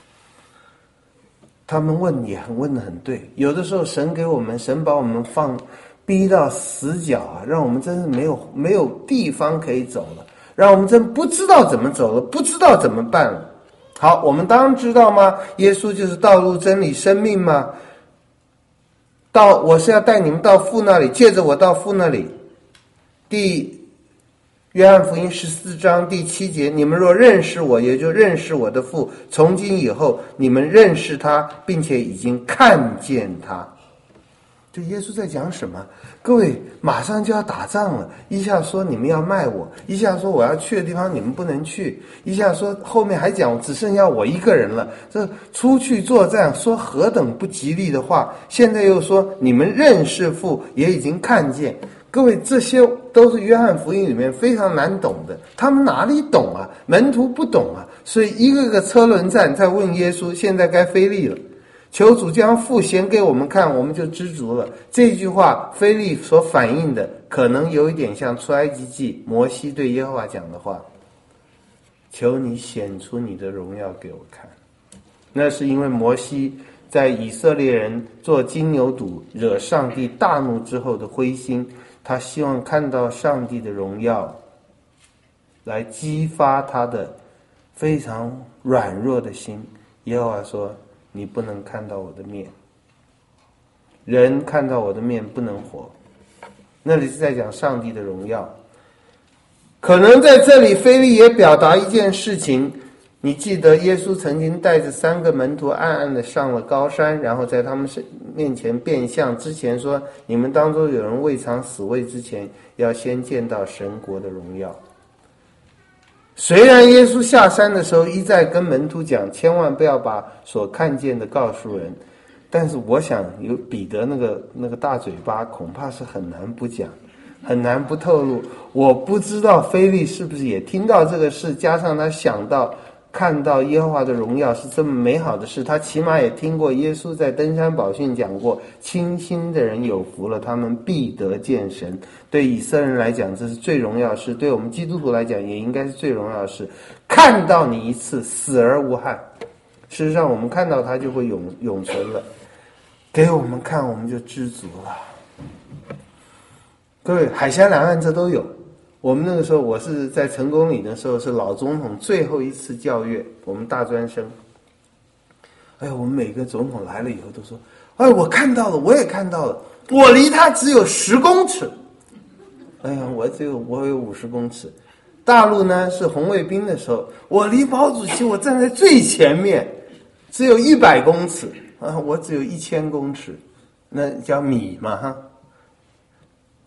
S1: 他们问也很问得很对，有的时候神给我们，神把我们放逼到死角啊，让我们真是没有没有地方可以走了，让我们真不知道怎么走了，不知道怎么办了。好，我们当然知道吗？耶稣就是道路、真理、生命吗？到我是要带你们到父那里，借着我到父那里。第约翰福音十四章第七节，你们若认识我，也就认识我的父。从今以后，你们认识他，并且已经看见他。这耶稣在讲什么？各位，马上就要打仗了，一下说你们要卖我，一下说我要去的地方你们不能去，一下说后面还讲只剩下我一个人了，这出去作战说何等不吉利的话，现在又说你们认识父，也已经看见。各位，这些都是约翰福音里面非常难懂的，他们哪里懂啊？门徒不懂啊，所以一个个车轮战在问耶稣，现在该腓利了，求主将父显给我们看，我们就知足了。这句话腓利所反映的可能有一点像出埃及记摩西对耶和华讲的话，求你显出你的荣耀给我看。那是因为摩西在以色列人做金牛犊惹上帝大怒之后的灰心，他希望看到上帝的荣耀，来激发他的非常软弱的心。耶和华说，你不能看到我的面，人看到我的面不能活。那里是在讲上帝的荣耀。可能在这里腓利也表达一件事情，你记得耶稣曾经带着三个门徒暗暗的上了高山，然后在他们面前变相之前说，你们当中有人未尝死位之前，要先见到神国的荣耀。虽然耶稣下山的时候一再跟门徒讲，千万不要把所看见的告诉人，但是我想有彼得那个那个大嘴巴，恐怕是很难不讲，很难不透露。我不知道腓利是不是也听到这个事，加上他想到看到耶和华的荣耀是这么美好的事，他起码也听过耶稣在登山宝训讲过，清心的人有福了，他们必得见神。对以色列人来讲，这是最荣耀的事，对我们基督徒来讲也应该是最荣耀的事，看到你一次死而无憾。事实上我们看到他就会永永存了，给我们看我们就知足了。各位，海峡两岸这都有。我们那个时候，我是在成功岭的时候，是老总统最后一次教阅，我们大专生。哎，我们每个总统来了以后都说：“哎，我看到了，我也看到了，我离他只有十公尺。”哎呀，我只有我有五十公尺。大陆呢是红卫兵的时候，我离毛主席我站在最前面，只有一百公尺啊，我只有一千公尺，那叫米嘛哈。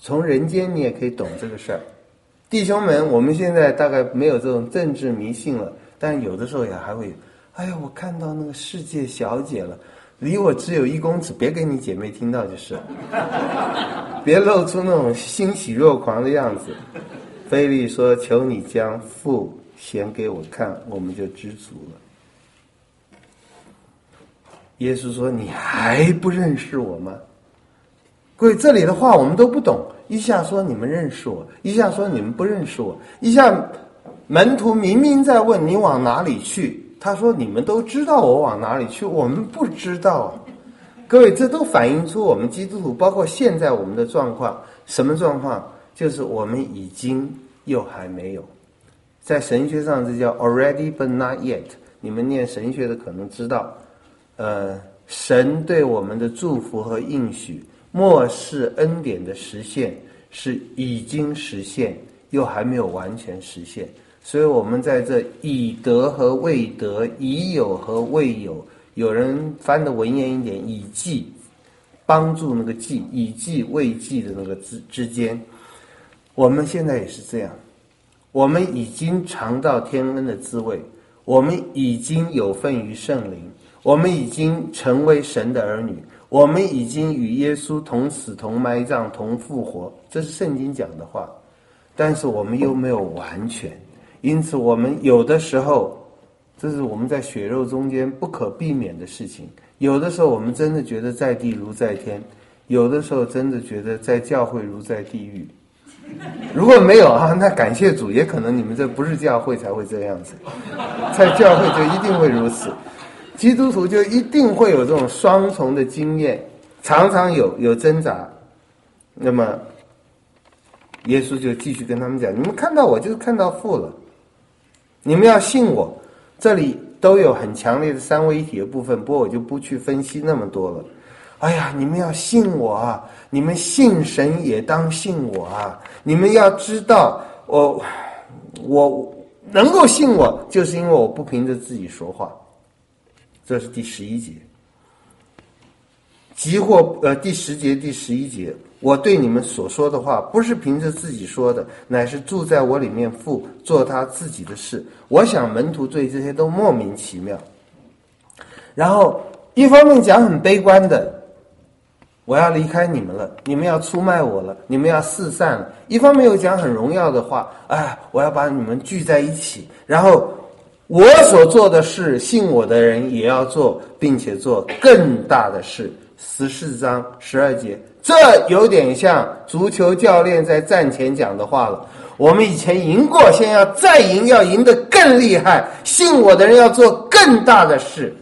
S1: 从人间你也可以懂这个事儿。弟兄们，我们现在大概没有这种政治迷信了，但有的时候也还会有，哎呀，我看到那个世界小姐了，离我只有一公尺，别给你姐妹听到就是别露出那种欣喜若狂的样子。腓力说，求你将父显给我看，我们就知足了。耶稣说，你还不认识我吗？各位，这里的话我们都不懂，一下说你们认识我，一下说你们不认识我，一下门徒明明在问你往哪里去，他说你们都知道我往哪里去，我们不知道。各位，这都反映出我们基督徒包括现在我们的状况。什么状况？就是我们已经又还没有。在神学上这叫 already but not yet， 你们念神学的可能知道，呃，神对我们的祝福和应许，末世恩典的实现是已经实现，又还没有完全实现。所以我们在这已得和未得，已有和未有，有人翻的文言一点，已记，帮助那个记，已记未记的那个之之间，我们现在也是这样。我们已经尝到天恩的滋味，我们已经有份于圣灵，我们已经成为神的儿女，我们已经与耶稣同死同埋葬同复活，这是圣经讲的话。但是我们又没有完全，因此我们有的时候，这是我们在血肉中间不可避免的事情。有的时候我们真的觉得在地如在天，有的时候真的觉得在教会如在地狱。如果没有啊，那感谢主，也可能你们这不是教会才会这样子，在教会就一定会如此。基督徒就一定会有这种双重的经验，常常有有挣扎。那么耶稣就继续跟他们讲，你们看到我就是看到父了，你们要信我。这里都有很强烈的三位一体的部分，不过我就不去分析那么多了。哎呀，你们要信我啊，你们信神也当信我啊，你们要知道我我能够信我，就是因为我不凭着自己说话。这是第十一节。即或呃第十节第十一节，我对你们所说的话不是凭着自己说的，乃是住在我里面父做他自己的事。我想门徒对这些都莫名其妙。然后一方面讲很悲观的，我要离开你们了，你们要出卖我了，你们要四散了。一方面又讲很荣耀的话，哎，我要把你们聚在一起，然后我所做的事，信我的人也要做，并且做更大的事。十四章十二节，这有点像足球教练在战前讲的话了。我们以前赢过，现在要再赢，要赢得更厉害。信我的人要做更大的事。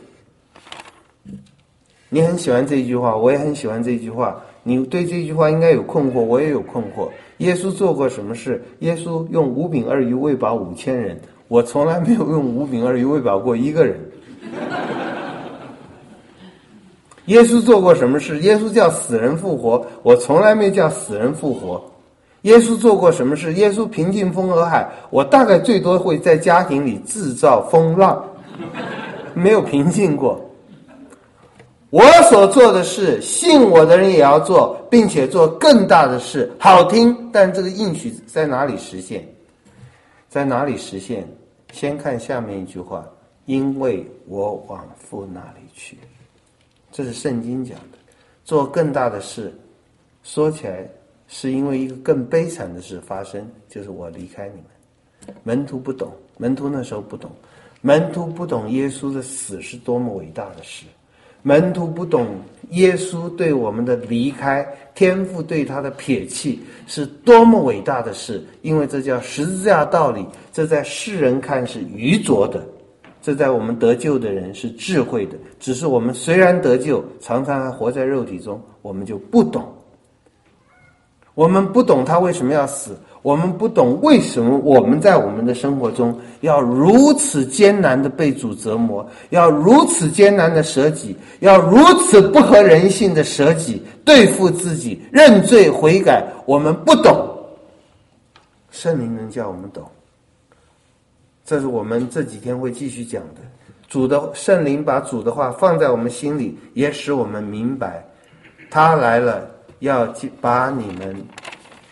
S1: 你很喜欢这句话，我也很喜欢这句话。你对这句话应该有困惑，我也有困惑。耶稣做过什么事？耶稣用五饼二鱼喂饱五千人，我从来没有用五饼二鱼喂饱过一个人。耶稣做过什么事？耶稣叫死人复活，我从来没叫死人复活。耶稣做过什么事？耶稣平静风和海，我大概最多会在家庭里制造风浪，没有平静过。我所做的事，信我的人也要做，并且做更大的事。好听，但这个应许在哪里实现？在哪里实现？先看下面一句话，因为我往父那里去。这是圣经讲的。做更大的事，说起来是因为一个更悲惨的事发生，就是我离开你们。门徒不懂，门徒那时候不懂，门徒不懂耶稣的死是多么伟大的事，门徒不懂耶稣对我们的离开，天父对他的撇弃是多么伟大的事，因为这叫十字架道理，这在世人看是愚拙的，这在我们得救的人是智慧的。只是我们虽然得救，常常还活在肉体中，我们就不懂。我们不懂他为什么要死，我们不懂为什么我们在我们的生活中要如此艰难的被主折磨，要如此艰难的舍己，要如此不合人性的舍己，对付自己，认罪悔改。我们不懂，圣灵能叫我们懂。这是我们这几天会继续讲的。主的圣灵把主的话放在我们心里，也使我们明白他来了，要把你们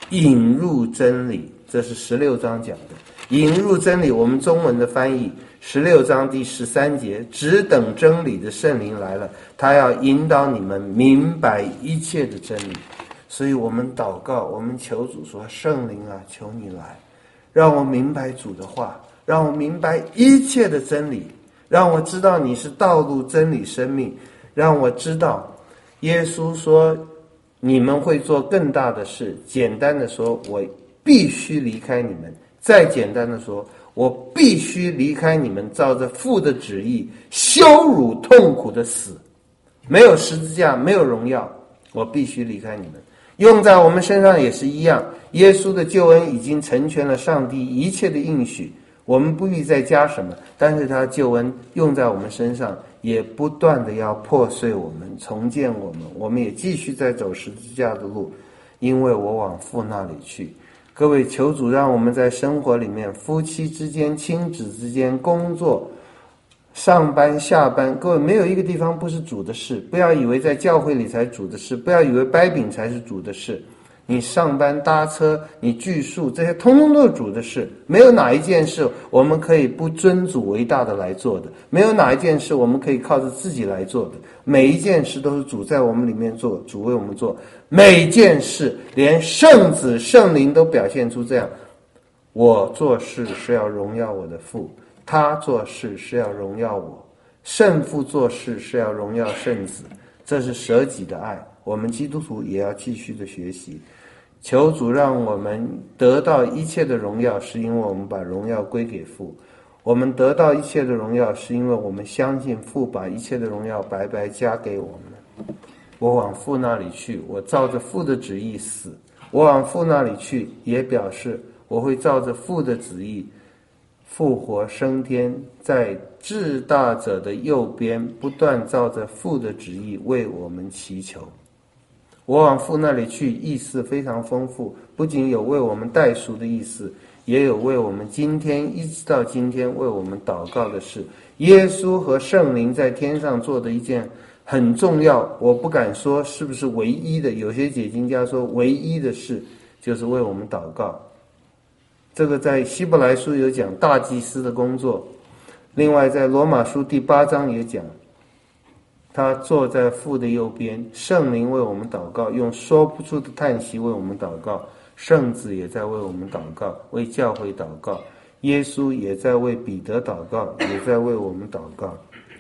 S1: 引入真理，这是十六章讲的。引入真理，我们中文的翻译，十六章第十三节，只等真理的圣灵来了，他要引导你们明白一切的真理。所以我们祷告，我们求主说，圣灵啊，求你来，让我明白主的话，让我明白一切的真理，让我知道你是道路真理生命，让我知道耶稣说你们会做更大的事，简单的说，我必须离开你们，再简单的说，我必须离开你们，照着父的旨意羞辱痛苦的死，没有十字架，没有荣耀，我必须离开你们。用在我们身上也是一样，耶稣的救恩已经成全了上帝一切的应许，我们不必再加什么，但是他救恩用在我们身上，也不断的要破碎我们，重建我们，我们也继续在走十字架的路，因为我往父那里去。各位，求主让我们在生活里面，夫妻之间、亲子之间、工作、上班下班，各位没有一个地方不是主的事，不要以为在教会里才主的事，不要以为掰饼才是主的事，你上班搭车，你锯树，这些通通都是主的事，没有哪一件事我们可以不尊主为大的来做的，没有哪一件事我们可以靠着自己来做的，每一件事都是主在我们里面做，主为我们做，每件事连圣子圣灵都表现出这样，我做事是要荣耀我的父，他做事是要荣耀我，圣父做事是要荣耀圣子，这是舍己的爱，我们基督徒也要继续的学习。求主让我们得到一切的荣耀，是因为我们把荣耀归给父，我们得到一切的荣耀，是因为我们相信父把一切的荣耀白白加给我们。我往父那里去，我照着父的旨意死，我往父那里去，也表示我会照着父的旨意复活升天，在至大者的右边，不断照着父的旨意为我们祈求。我往父那里去，意思非常丰富，不仅有为我们代赎的意思，也有为我们今天一直到今天为我们祷告的事。耶稣和圣灵在天上做的一件很重要，我不敢说是不是唯一的，有些解经家说唯一的事就是为我们祷告。这个在希伯来书有讲大祭司的工作，另外在罗马书第八章也讲，他坐在父的右边，圣灵为我们祷告，用说不出的叹息为我们祷告，圣子也在为我们祷告，为教会祷告，耶稣也在为彼得祷告，也在为我们祷告。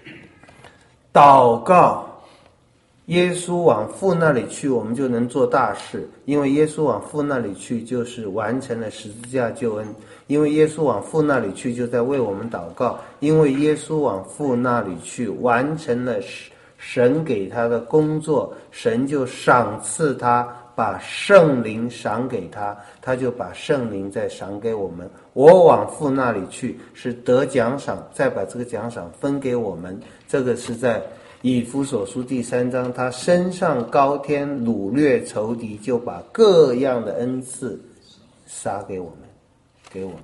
S1: 祷告，耶稣往父那里去，我们就能做大事，因为耶稣往父那里去就是完成了十字架救恩，因为耶稣往父那里去就在为我们祷告，因为耶稣往父那里去完成了神给他的工作，神就赏赐他，把圣灵赏给他，他就把圣灵再赏给我们。我往父那里去是得奖赏，再把这个奖赏分给我们，这个是在以弗所书第三章，他升上高天，掳掠仇敌，就把各样的恩赐撒给我们，给我们。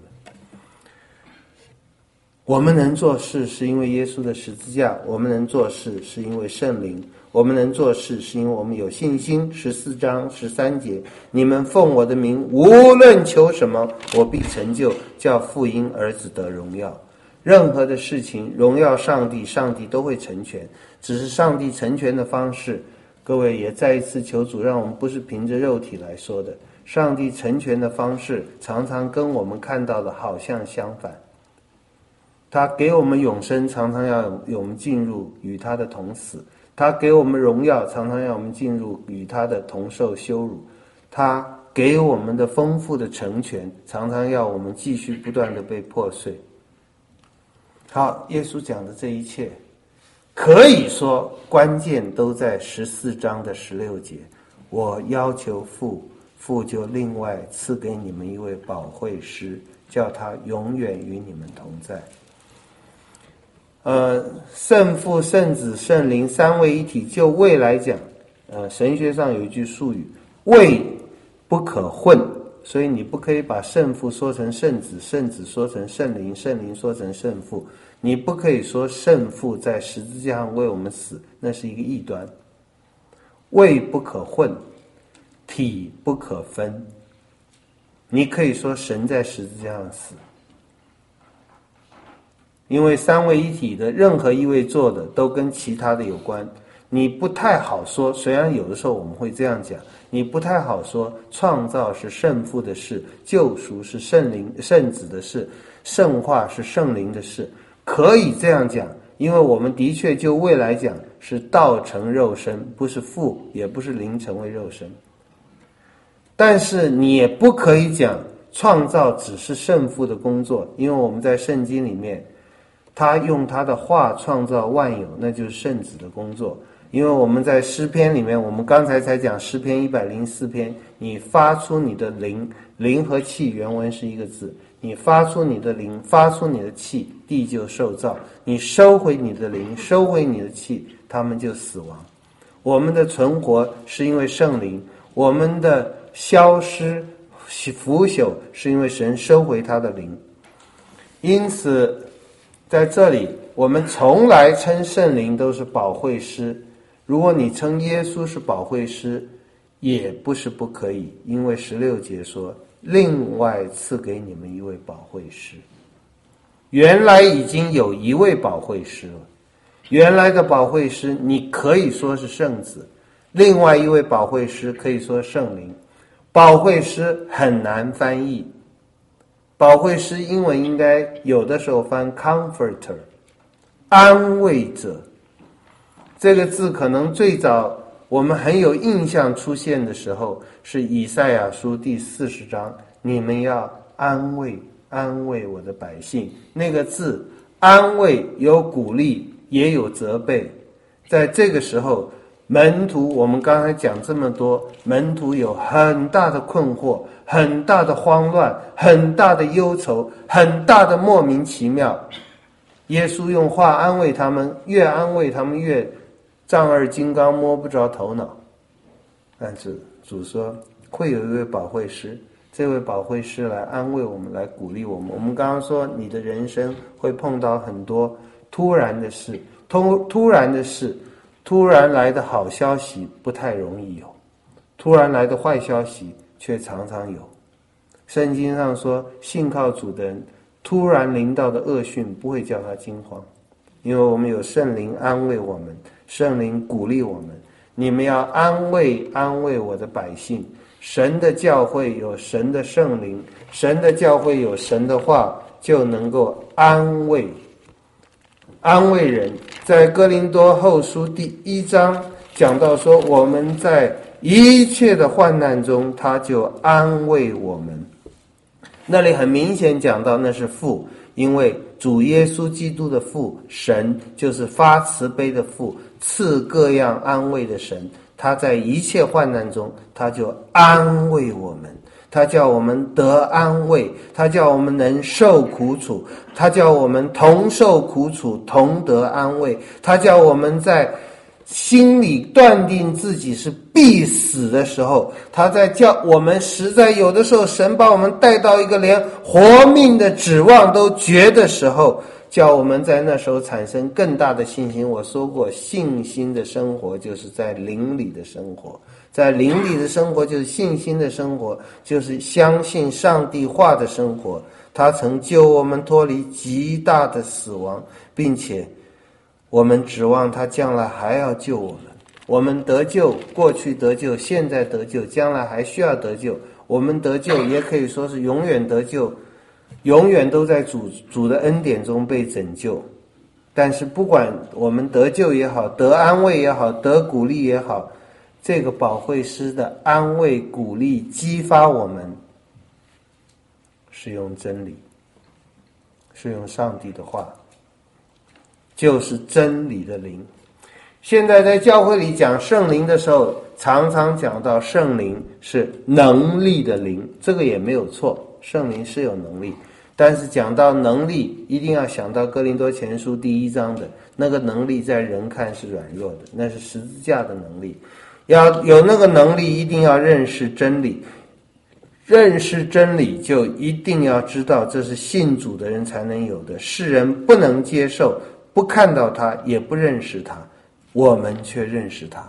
S1: 我们能做事是因为耶稣的十字架，我们能做事是因为圣灵，我们能做事是因为我们有信心。十四章十三节，你们奉我的名无论求什么，我必成就，叫父因儿子得荣耀。任何的事情荣耀上帝，上帝都会成全，只是上帝成全的方式，各位也再一次求主让我们不是凭着肉体来说的，上帝成全的方式常常跟我们看到的好像相反。他给我们永生，常常要我们进入与他的同死，他给我们荣耀，常常要我们进入与他的同受羞辱，他给我们的丰富的成全，常常要我们继续不断的被破碎。好，耶稣讲的这一切可以说关键都在十四章的十六节，我要求父，父就另外赐给你们一位保惠师，叫他永远与你们同在。呃，圣父、圣子、圣灵三位一体，就位来讲，呃，神学上有一句术语，位不可混，所以你不可以把圣父说成圣子，圣子说成圣灵，圣灵说成圣父，你不可以说圣父在十字架上为我们死，那是一个异端。位不可混，体不可分， 你可以说神在十字架上死，因为三位一体的任何一位做的都跟其他的有关。你不太好说，虽然有的时候我们会这样讲，你不太好说创造是圣父的事，救赎是圣灵圣子的事，圣化是圣灵的事，可以这样讲，因为我们的确就未来讲是道成肉身，不是父也不是灵成为肉身。但是你也不可以讲创造只是圣父的工作，因为我们在圣经里面他用他的话创造万有，那就是圣子的工作。因为我们在诗篇里面，我们刚才才讲诗篇一百零四篇，你发出你的灵，灵和气原文是一个字，你发出你的灵，发出你的气，地就受造，你收回你的灵，收回你的气，他们就死亡。我们的存活是因为圣灵，我们的消失腐朽是因为神收回他的灵。因此在这里我们从来称圣灵都是保惠师，如果你称耶稣是保惠师也不是不可以，因为十六节说另外赐给你们一位保惠师。原来已经有一位保惠师了，原来的保惠师你可以说是圣子，另外一位保惠师可以说圣灵。保惠师很难翻译，保惠师英文应该有的时候翻 comforter， 安慰者。这个字可能最早我们很有印象出现的时候是以赛亚书第四十章，你们要安慰安慰我的百姓。那个字安慰有鼓励也有责备，在这个时候门徒，我们刚才讲这么多，门徒有很大的困惑，很大的慌乱，很大的忧愁，很大的莫名其妙。耶稣用话安慰他们，越安慰他们越丈二金刚摸不着头脑。但是主说会有一位保惠师，这位保惠师来安慰我们，来鼓励我们。我们刚刚说你的人生会碰到很多突然的事，突突然的事，突然来的好消息不太容易有，突然来的坏消息却常常有。圣经上说信靠主的人，突然临到的恶讯不会叫他惊慌，因为我们有圣灵安慰我们，圣灵鼓励我们，你们要安慰安慰我的百姓。神的教会有神的圣灵，神的教会有神的话，就能够安慰安慰人。在哥林多后书第一章讲到说，我们在一切的患难中他就安慰我们。那里很明显讲到那是父，因为主耶稣基督的父神就是发慈悲的父，赐各样安慰的神。他在一切患难中他就安慰我们，他叫我们得安慰，他叫我们能受苦楚，他叫我们同受苦楚，同得安慰，他叫我们在心里断定自己是必死的时候，他在叫我们实在有的时候神把我们带到一个连活命的指望都绝的时候，叫我们在那时候产生更大的信心。我说过，信心的生活就是在灵里的生活，在灵里的生活就是信心的生活，就是相信上帝话的生活。他曾救我们脱离极大的死亡，并且我们指望他将来还要救我们。我们得救，过去得救，现在得救，将来还需要得救。我们得救也可以说是永远得救，永远都在主主的恩典中被拯救。但是不管我们得救也好，得安慰也好，得鼓励也好，这个保惠师的安慰鼓励激发我们是用真理，是用上帝的话，就是真理的灵。现在在教会里讲圣灵的时候，常常讲到圣灵是能力的灵，这个也没有错，圣灵是有能力。但是讲到能力，一定要想到哥林多前书第一章的那个能力，在人看是软弱的，那是十字架的能力。要有那个能力，一定要认识真理，认识真理就一定要知道这是信主的人才能有的，世人不能接受，不看到他，也不认识他，我们却认识他，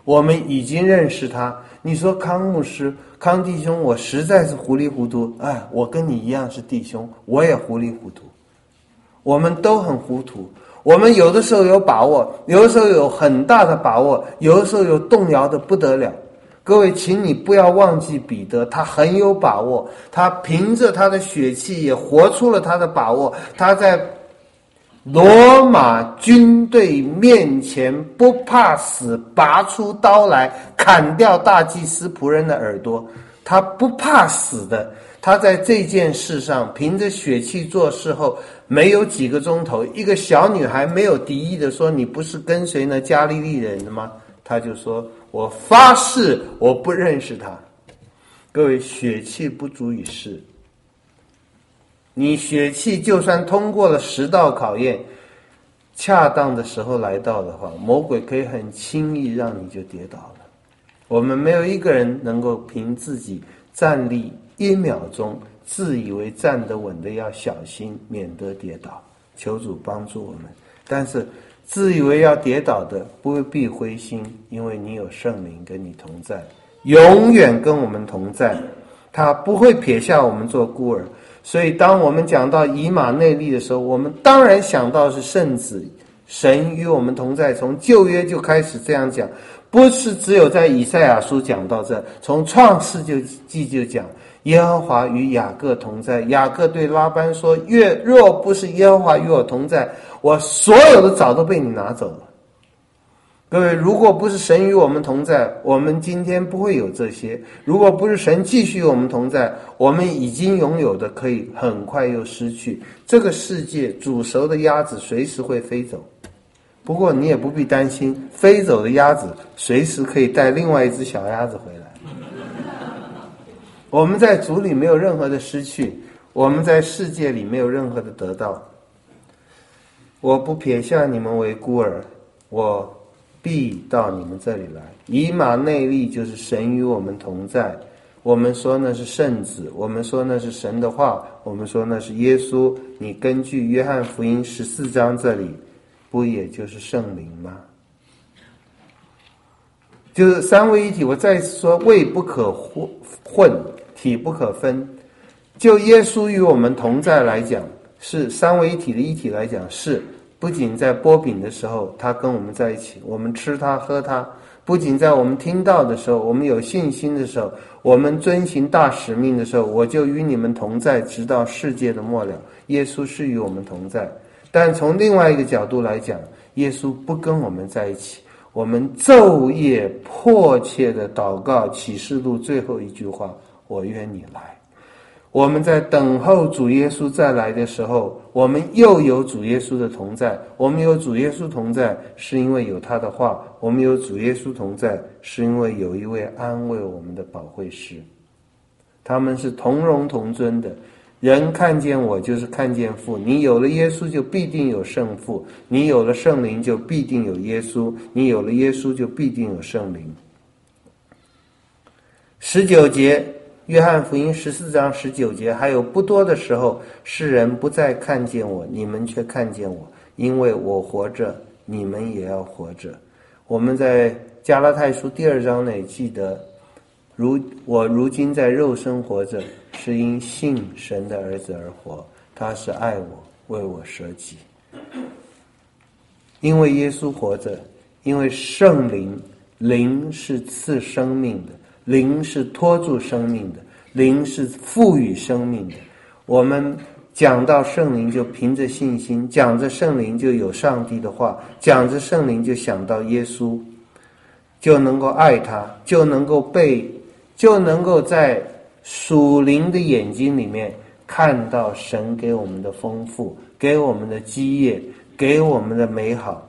S1: 我们已经认识他。你说康牧师、康弟兄，我实在是糊里糊涂。哎，我跟你一样是弟兄，我也糊里糊涂。我们都很糊涂。我们有的时候有把握，有的时候有很大的把握，有的时候有动摇的不得了。各位，请你不要忘记彼得，他很有把握，他凭着他的血气也活出了他的把握。他在罗马军队面前不怕死，拔出刀来砍掉大祭司仆人的耳朵，他不怕死的。他在这件事上凭着血气做事后，没有几个钟头，一个小女孩没有敌意的说，你不是跟随那加利利人的吗？他就说，我发誓我不认识他。各位，血气不足以试，你血气就算通过了十道考验，恰当的时候来到的话，魔鬼可以很轻易让你就跌倒了。我们没有一个人能够凭自己站立一秒钟，自以为站得稳的要小心，免得跌倒。求主帮助我们。但是自以为要跌倒的不必灰心，因为你有圣灵跟你同在，永远跟我们同在，他不会撇下我们做孤儿。所以当我们讲到以马内利的时候，我们当然想到是圣子，神与我们同在。从旧约就开始这样讲，不是只有在以赛亚书讲到这，从创世就记就讲耶和华与雅各同在。雅各对拉班说，若若不是耶和华与我同在，我所有的早都被你拿走了。各位，如果不是神与我们同在，我们今天不会有这些。如果不是神继续与我们同在，我们已经拥有的可以很快又失去。这个世界煮熟的鸭子随时会飞走，不过你也不必担心，飞走的鸭子随时可以带另外一只小鸭子回来。我们在主里没有任何的失去，我们在世界里没有任何的得到。我不撇下你们为孤儿，我必到你们这里来。以马内利就是神与我们同在。我们说那是圣子，我们说那是神的话，我们说那是耶稣。你根据约翰福音十四章这里，不也就是圣灵吗？就是三位一体。我再次说，位不可混，体不可分。就耶稣与我们同在来讲，是三位一体的一体来讲，是不仅在擘饼的时候他跟我们在一起，我们吃他喝他；不仅在我们听到的时候，我们有信心的时候，我们遵行大使命的时候，我就与你们同在，直到世界的末了。耶稣是与我们同在。但从另外一个角度来讲，耶稣不跟我们在一起。我们昼夜迫切的祷告，启示录最后一句话，我愿你来。我们在等候主耶稣再来的时候，我们又有主耶稣的同在。我们有主耶稣同在，是因为有他的话；我们有主耶稣同在，是因为有一位安慰我们的保惠师。他们是同荣同尊的。人看见我就是看见父，你有了耶稣就必定有圣父，你有了圣灵就必定有耶稣，你有了耶稣就必定有圣灵。十九节，约翰福音十四章十九节，还有不多的时候，世人不再看见我，你们却看见我，因为我活着，你们也要活着。我们在加拉太书第二章内记得，如我如今在肉身活着，是因信神的儿子而活，他是爱我，为我舍己。因为耶稣活着，因为圣灵，灵是赐生命的，灵是托住生命的，灵是赋予生命的。我们讲到圣灵就凭着信心，讲着圣灵就有上帝的话，讲着圣灵就想到耶稣，就能够爱他，就能够被就能够在属灵的眼睛里面看到神给我们的丰富，给我们的基业，给我们的美好。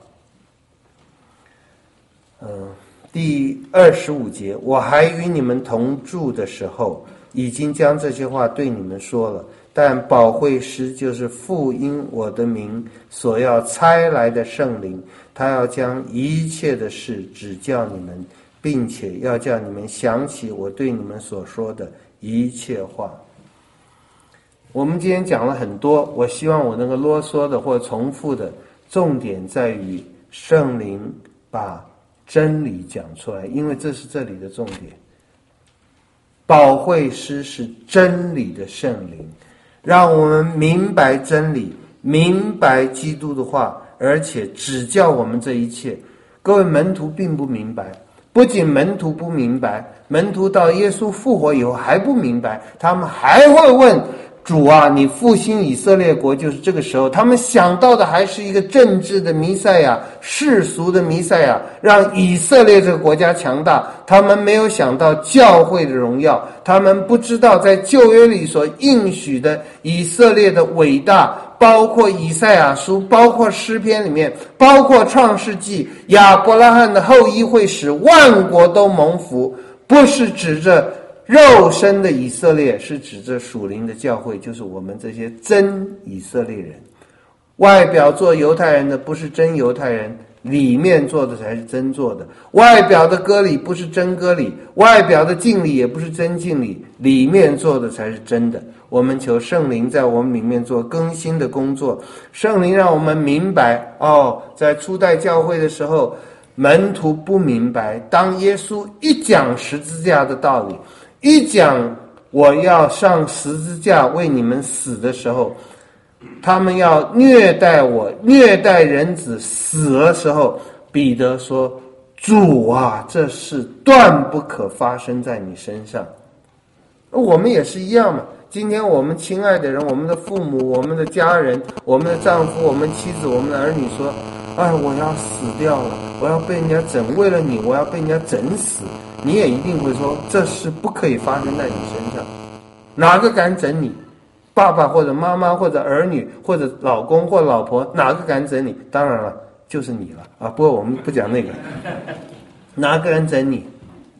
S1: 嗯，第二十五节，我还与你们同住的时候，已经将这些话对你们说了，但保惠师就是父因我的名所要差来的圣灵，他要将一切的事指教你们，并且要叫你们想起我对你们所说的一切话。我们今天讲了很多，我希望我那个啰嗦的或重复的重点在于圣灵把真理讲出来，因为这是这里的重点。保惠师是真理的圣灵，让我们明白真理，明白基督的话，而且指教我们这一切。各位门徒并不明白，不仅门徒不明白，门徒到耶稣复活以后还不明白，他们还会问主啊，你复兴以色列国。就是这个时候，他们想到的还是一个政治的弥赛亚，世俗的弥赛亚，让以色列这个国家强大。他们没有想到教会的荣耀，他们不知道在旧约里所应许的以色列的伟大，包括以赛亚书，包括诗篇里面，包括创世纪，亚伯拉罕的后裔会使万国都蒙福，不是指着肉身的以色列，是指着属灵的教会，就是我们这些真以色列人。外表做犹太人的不是真犹太人，里面做的才是真做的。外表的割礼不是真割礼，外表的敬礼也不是真敬礼，里面做的才是真的。我们求圣灵在我们里面做更新的工作，圣灵让我们明白，哦，在初代教会的时候，门徒不明白，当耶稣一讲十字架的道理，一讲我要上十字架为你们死的时候，他们要虐待我，虐待人子，死的时候，彼得说，主啊，这事断不可发生在你身上。我们也是一样嘛，今天我们亲爱的人，我们的父母，我们的家人，我们的丈夫，我们妻子，我们的儿女说，哎，我要死掉了，我要被人家整，为了你我要被人家整死，你也一定会说，这事不可以发生在你身上。哪个敢整你？爸爸或者妈妈或者儿女或者老公或老婆，哪个敢整你？当然了，就是你了啊！不过我们不讲那个，哪个人整你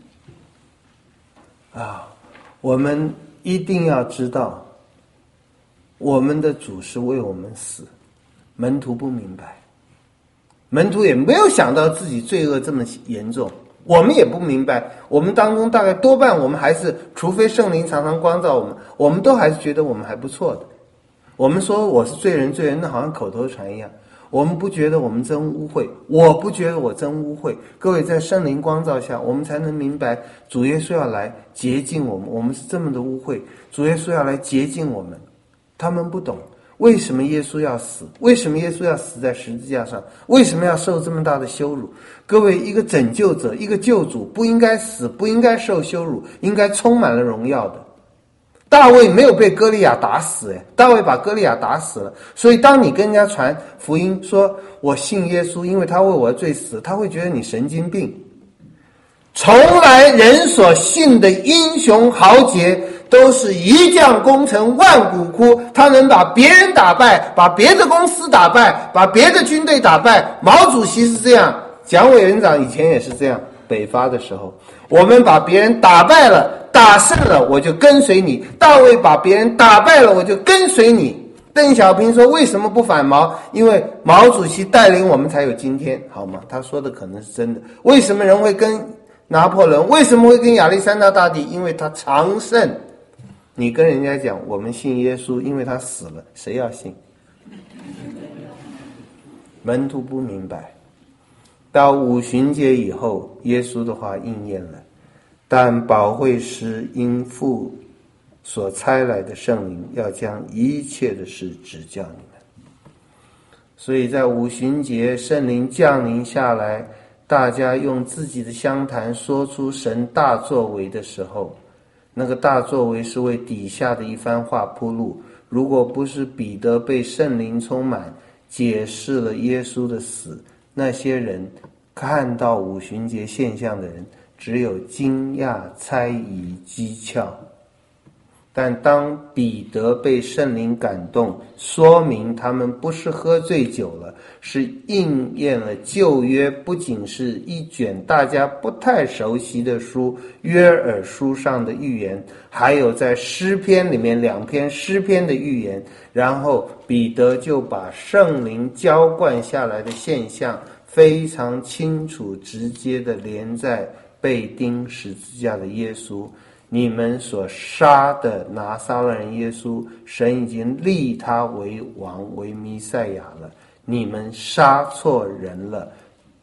S1: 啊？我们一定要知道，我们的主是为我们死。门徒不明白，门徒也没有想到自己罪恶这么严重。我们也不明白，我们当中大概多半我们还是，除非圣灵常常光照我们，我们都还是觉得我们还不错的。我们说我是罪人罪人，那好像口头禅一样，我们不觉得我们真污秽，我不觉得我真污秽。各位，在圣灵光照下，我们才能明白主耶稣要来洁净我们，我们是这么的污秽，主耶稣要来洁净我们。他们不懂为什么耶稣要死，为什么耶稣要死在十字架上，为什么要受这么大的羞辱。各位，一个拯救者，一个救主，不应该死，不应该受羞辱，应该充满了荣耀的。大卫没有被歌利亚打死，诶，大卫把歌利亚打死了。所以当你跟人家传福音说我信耶稣，因为他为我的罪死，他会觉得你神经病。从来人所信的英雄豪杰都是一将功成万骨枯，他能把别人打败，把别的公司打败，把别的军队打败。毛主席是这样，蒋委员长以前也是这样，北伐的时候，我们把别人打败了，打胜了，我就跟随你。大卫把别人打败了，我就跟随你。邓小平说为什么不反毛？因为毛主席带领我们才有今天，好吗？他说的可能是真的。为什么人会跟拿破仑？为什么会跟亚历山大大帝？因为他常胜。你跟人家讲我们信耶稣，因为他死了，谁要信？门徒不明白。到五旬节以后，耶稣的话应验了，但保惠师因父所差来的圣灵要将一切的事指教你们。所以在五旬节圣灵降临下来，大家用自己的相谈说出神大作为的时候，那个大作为是为底下的一番话铺路。如果不是彼得被圣灵充满，解释了耶稣的死，那些人看到五旬节现象的人只有惊讶、猜疑、讥诮。但当彼得被圣灵感动，说明他们不是喝醉酒了，是应验了旧约不仅是一卷大家不太熟悉的书约珥书上的预言，还有在诗篇里面两篇诗篇的预言。然后彼得就把圣灵浇灌下来的现象非常清楚直接的连在被钉十字架的耶稣。你们所杀的拿撒勒人耶稣，神已经立他为王为弥赛亚了，你们杀错人了，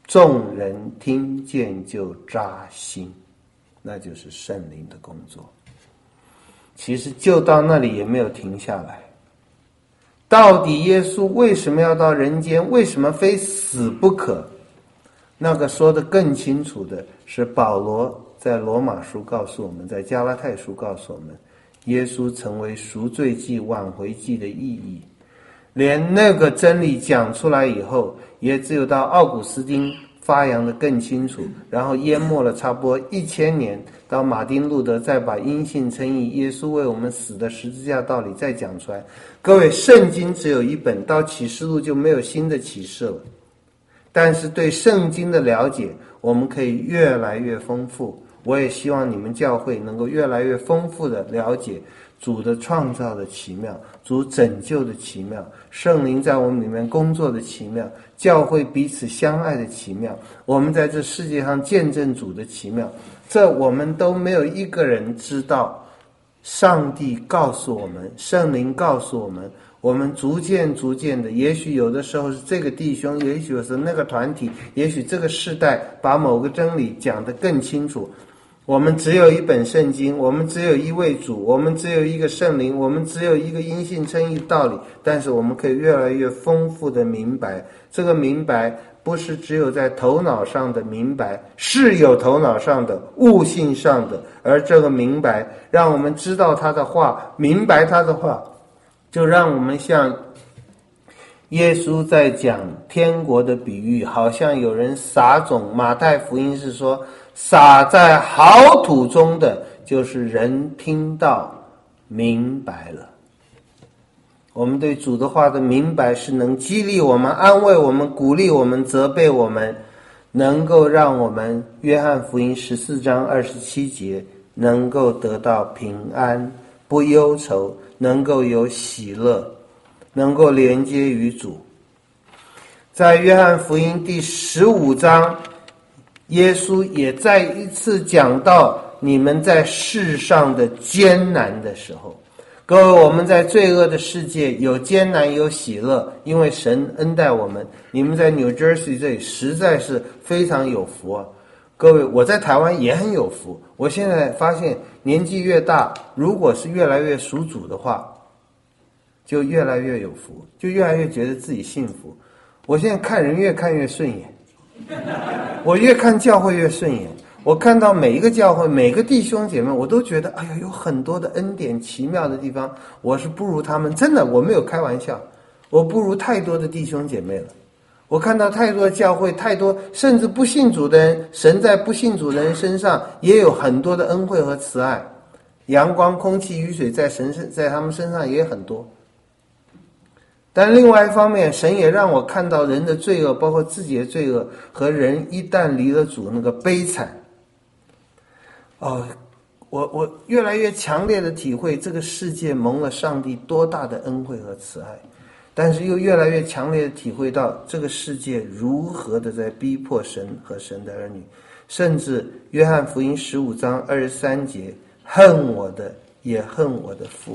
S1: 众人听见就扎心，那就是圣灵的工作。其实就到那里也没有停下来。到底耶稣为什么要到人间？为什么非死不可？那个说得更清楚的是保罗在罗马书告诉我们，在加拉太书告诉我们，耶稣成为赎罪祭、挽回祭的意义。连那个真理讲出来以后，也只有到奥古斯丁发扬得更清楚，然后淹没了差不多一千年，到马丁路德再把因信称义、耶稣为我们死的十字架道理再讲出来。各位，圣经只有一本，到启示录就没有新的启示了。但是对圣经的了解，我们可以越来越丰富。我也希望你们教会能够越来越丰富的了解主的创造的奇妙，主拯救的奇妙，圣灵在我们里面工作的奇妙，教会彼此相爱的奇妙，我们在这世界上见证主的奇妙。这我们都没有一个人知道，上帝告诉我们，圣灵告诉我们，我们逐渐逐渐的，也许有的时候是这个弟兄，也许是那个团体，也许这个世代把某个真理讲得更清楚。我们只有一本圣经，我们只有一位主，我们只有一个圣灵，我们只有一个因信称义的道理，但是我们可以越来越丰富的明白。这个明白不是只有在头脑上的明白，是有头脑上的、悟性上的，而这个明白让我们知道他的话，明白他的话，就让我们像耶稣在讲天国的比喻，好像有人撒种，马太福音是说撒在好土中的，就是人听到明白了。我们对主的话的明白是能激励我们、安慰我们、鼓励我们、责备我们，能够让我们约翰福音十四章二十七节能够得到平安，不忧愁，能够有喜乐，能够连接于主。在约翰福音第十五章，耶稣也再一次讲到你们在世上的艰难的时候。各位，我们在罪恶的世界有艰难有喜乐，因为神恩待我们。你们在 New Jersey 这里实在是非常有福啊！各位，我在台湾也很有福。我现在发现年纪越大，如果是越来越属主的话，就越来越有福，就越来越觉得自己幸福。我现在看人越看越顺眼，我越看教会越顺眼。我看到每一个教会，每个弟兄姐妹，我都觉得哎呀，有很多的恩典奇妙的地方，我是不如他们，真的，我没有开玩笑，我不如太多的弟兄姐妹了。我看到太多的教会，太多甚至不信主的人，神在不信主的人身上也有很多的恩惠和慈爱，阳光、空气、雨水在神身在他们身上也很多。但另外一方面，神也让我看到人的罪恶，包括自己的罪恶，和人一旦离了主那个悲惨。哦，我我越来越强烈的体会这个世界蒙了上帝多大的恩惠和慈爱，但是又越来越强烈的体会到这个世界如何的在逼迫神和神的儿女。甚至约翰福音十五章二十三节，恨我的也恨我的父，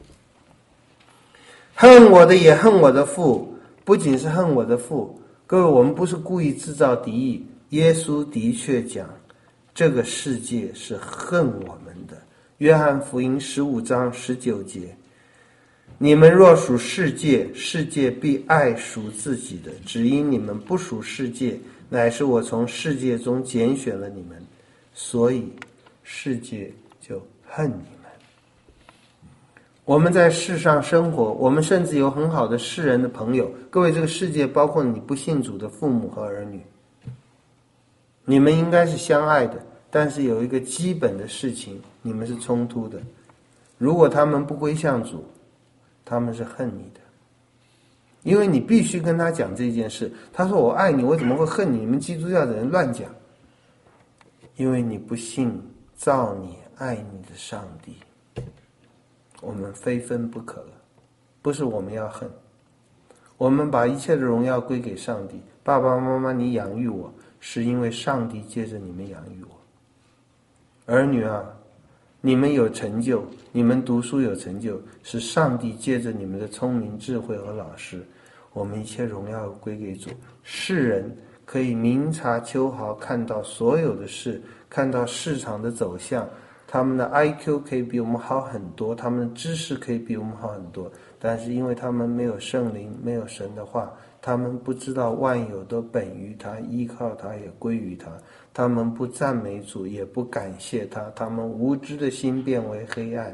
S1: 恨我的也恨我的父，不仅是恨我的父，各位，我们不是故意制造敌意，耶稣的确讲这个世界是恨我们的。约翰福音十五章十九节，你们若属世界，世界必爱属自己的，只因你们不属世界，乃是我从世界中拣选了你们，所以世界就恨你们。我们在世上生活，我们甚至有很好的世人的朋友。各位，这个世界包括你不信主的父母和儿女，你们应该是相爱的，但是有一个基本的事情，你们是冲突的。如果他们不归向主，他们是恨你的，因为你必须跟他讲这件事。他说我爱你，我怎么会恨你？你们基督教的人乱讲，因为你不信造你爱你的上帝。我们非分不可了，不是我们要恨，我们把一切的荣耀归给上帝。爸爸妈妈，你养育我，是因为上帝借着你们养育我。儿女啊，你们有成就，你们读书有成就，是上帝借着你们的聪明、智慧和老师。我们一切荣耀归给主。世人可以明察秋毫，看到所有的事，看到市场的走向。他们的 I Q 可以比我们好很多，他们的知识可以比我们好很多，但是因为他们没有圣灵，没有神的话，他们不知道万有都本于他，依靠他也归于他，他们不赞美主，也不感谢他，他们无知的心变为黑暗。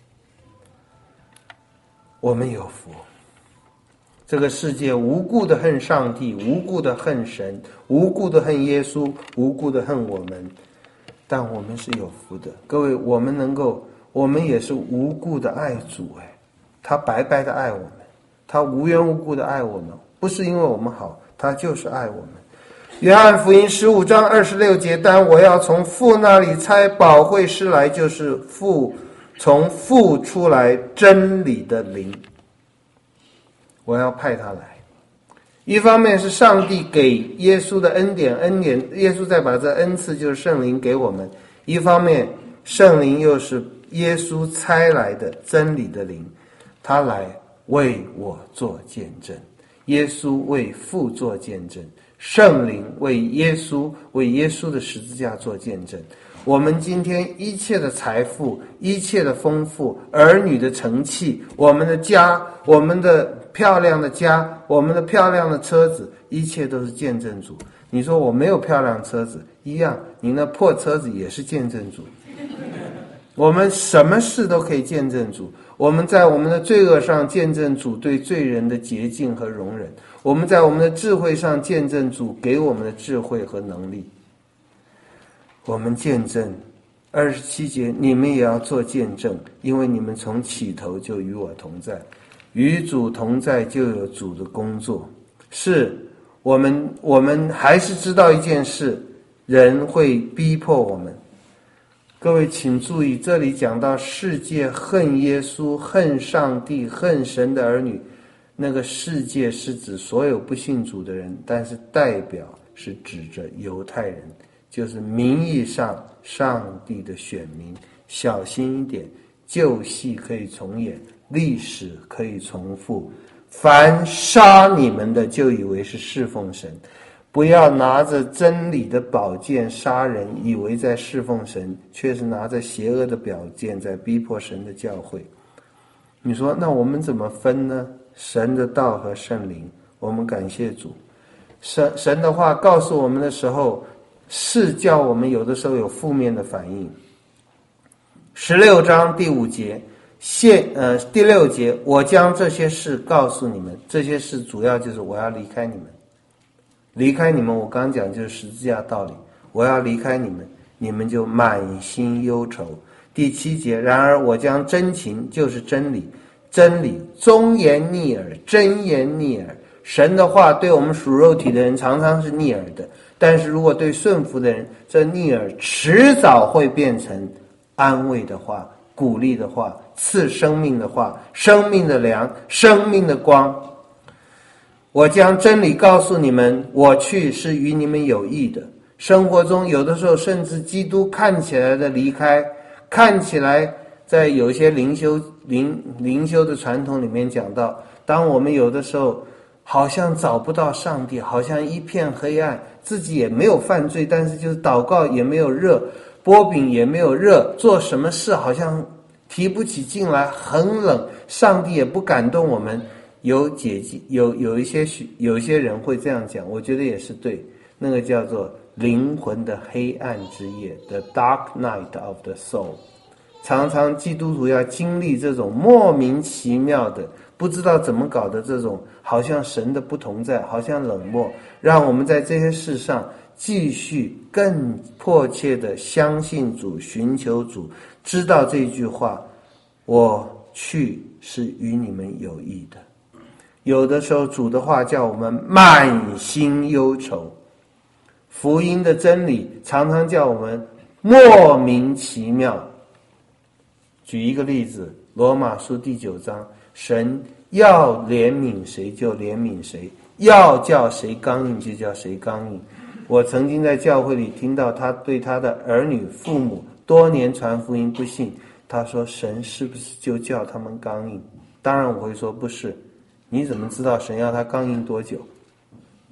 S1: 我们有福，这个世界无故的恨上帝，无故的恨神，无故的恨耶稣，无故的恨我们，但我们是有福的。各位，我们能够，我们也是无故的爱主，哎，他白白的爱我们，他无缘无故的爱我们，不是因为我们好，他就是爱我们。约翰福音十五章二十六节，但我要从父那里差保惠师来，就是父从父出来真理的灵，我要派他来。一方面是上帝给耶稣的恩典，恩典耶稣再把这恩赐就是圣灵给我们，一方面圣灵又是耶稣差来的真理的灵，他来为我做见证，耶稣为父做见证，圣灵为耶稣为耶稣的十字架做见证。我们今天一切的财富，一切的丰富，儿女的成器，我们的家，我们的漂亮的家，我们的漂亮的车子，一切都是见证主。你说我没有漂亮车子，一样，你那破车子也是见证主。我们什么事都可以见证主，我们在我们的罪恶上见证主对罪人的洁净和容忍，我们在我们的智慧上见证主给我们的智慧和能力。我们见证二十七节，你们也要做见证，因为你们从起头就与我同在，与主同在就有主的工作。是我们我们还是知道一件事，人会逼迫我们。各位请注意，这里讲到世界恨耶稣，恨上帝，恨神的儿女，那个世界是指所有不信主的人，但是代表是指着犹太人，就是名义上上帝的选民。小心一点，旧戏可以重演，历史可以重复。凡杀你们的就以为是侍奉神，不要拿着真理的宝剑杀人，以为在侍奉神，却是拿着邪恶的宝剑在逼迫神的教会。你说那我们怎么分呢？神的道和圣灵，我们感谢主。神神的话告诉我们的时候，是叫我们有的时候有负面的反应。十六章第五节，现呃第六节，我将这些事告诉你们，这些事主要就是我要离开你们，离开你们，我刚讲就是十字架道理，我要离开你们，你们就满心忧愁。第七节，然而我将真情，就是真理，真理忠言逆耳，真言逆耳。神的话对我们属肉体的人常常是逆耳的，但是如果对顺服的人，这逆耳迟早会变成安慰的话，鼓励的话，赐生命的话，生命的粮，生命的光。我将真理告诉你们，我去是与你们有益的。生活中有的时候甚至基督看起来的离开，看起来在有些灵修灵灵修的传统里面讲到，当我们有的时候好像找不到上帝，好像一片黑暗，自己也没有犯罪，但是就是祷告也没有热，波饼也没有热，做什么事好像提不起劲来，很冷，上帝也不感动我们。有解有有一些有一些人会这样讲，我觉得也是对，那个叫做灵魂的黑暗之夜 The dark night of the soul。 常常基督徒要经历这种莫名其妙的不知道怎么搞的这种好像神的不同在，好像冷漠，让我们在这些事上继续更迫切的相信主，寻求主，知道这句话，我去是与你们有益的。有的时候主的话叫我们满心忧愁，福音的真理常常叫我们莫名其妙。举一个例子，罗马书第九章，神要怜悯谁就怜悯谁，要叫谁刚硬就叫谁刚硬。我曾经在教会里听到他对他的儿女父母多年传福音不信，他说神是不是就叫他们刚硬？当然我会说不是，你怎么知道神要他刚硬多久？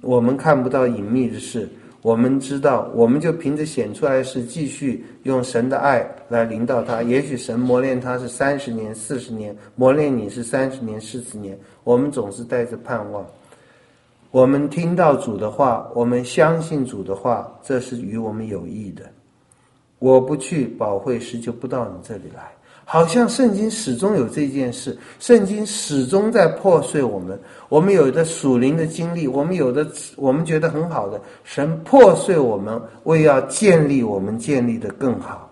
S1: 我们看不到隐秘的事，我们知道，我们就凭着显出来的事继续用神的爱来领导他。也许神磨练他是三十年四十年，磨练你是三十年四十年，我们总是带着盼望。我们听到主的话，我们相信主的话，这是与我们有益的。我不去，保惠师就不到你这里来。好像圣经始终有这件事，圣经始终在破碎我们。我们有的属灵的经历，我们有的我们觉得很好的，神破碎我们，为要建立我们建立的更好。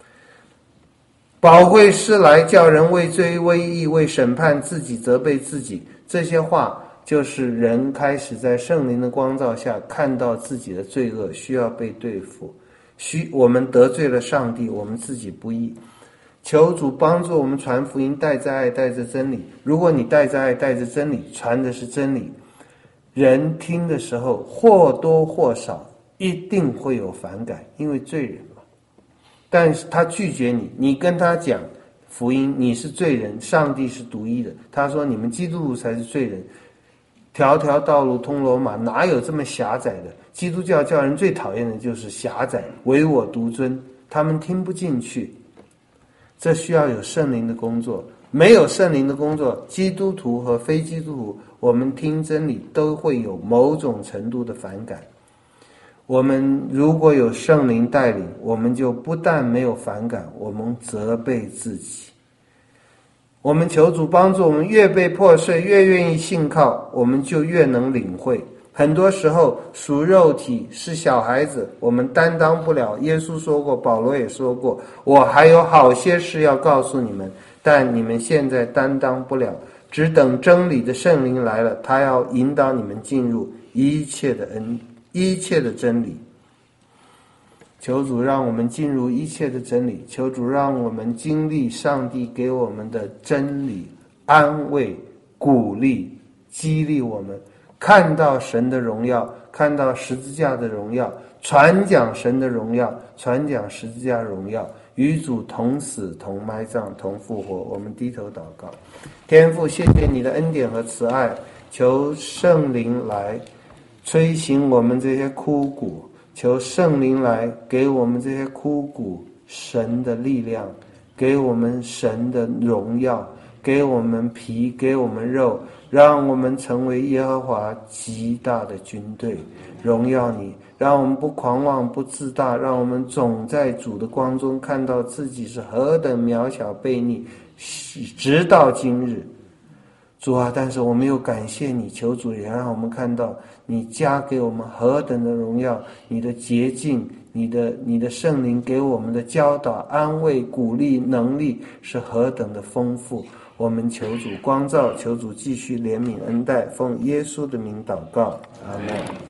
S1: 保惠师来叫人为罪为义为审判自己责备自己，这些话就是人开始在圣灵的光照下看到自己的罪恶需要被对付，需我们得罪了上帝，我们自己不义。求主帮助我们传福音，带着爱带着真理。如果你带着爱带着真理，传的是真理，人听的时候或多或少一定会有反感，因为罪人嘛。但是他拒绝你，你跟他讲福音，你是罪人，上帝是独一的。他说你们基督徒才是罪人，条条道路通罗马，哪有这么狭窄的？基督教叫人最讨厌的就是狭窄，唯我独尊，他们听不进去。这需要有圣灵的工作，没有圣灵的工作，基督徒和非基督徒，我们听真理都会有某种程度的反感。我们如果有圣灵带领，我们就不但没有反感，我们责备自己。我们求主帮助我们，越被破碎，越愿意信靠，我们就越能领会。很多时候属肉体是小孩子，我们担当不了。耶稣说过，保罗也说过，我还有好些事要告诉你们，但你们现在担当不了，只等真理的圣灵来了，他要引导你们进入一切的恩一切的真理。求主让我们进入一切的真理，求主让我们经历上帝给我们的真理，安慰鼓励激励我们，看到神的荣耀，看到十字架的荣耀，传讲神的荣耀，传讲十字架荣耀，与主同死同埋葬同复活。我们低头祷告。天父，谢谢你的恩典和慈爱，求圣灵来吹醒我们这些枯骨，求圣灵来给我们这些枯骨神的力量，给我们神的荣耀，给我们皮，给我们肉，让我们成为耶和华极大的军队，荣耀你。让我们不狂妄不自大，让我们总在主的光中看到自己是何等渺小悖逆，直到今日。主啊，但是我们又感谢你，求主也让我们看到你加给我们何等的荣耀，你的洁净，你的你的圣灵给我们的教导安慰鼓励能力是何等的丰富。我们求主光照，求主继续怜悯恩待，奉耶稣的名祷告，阿们。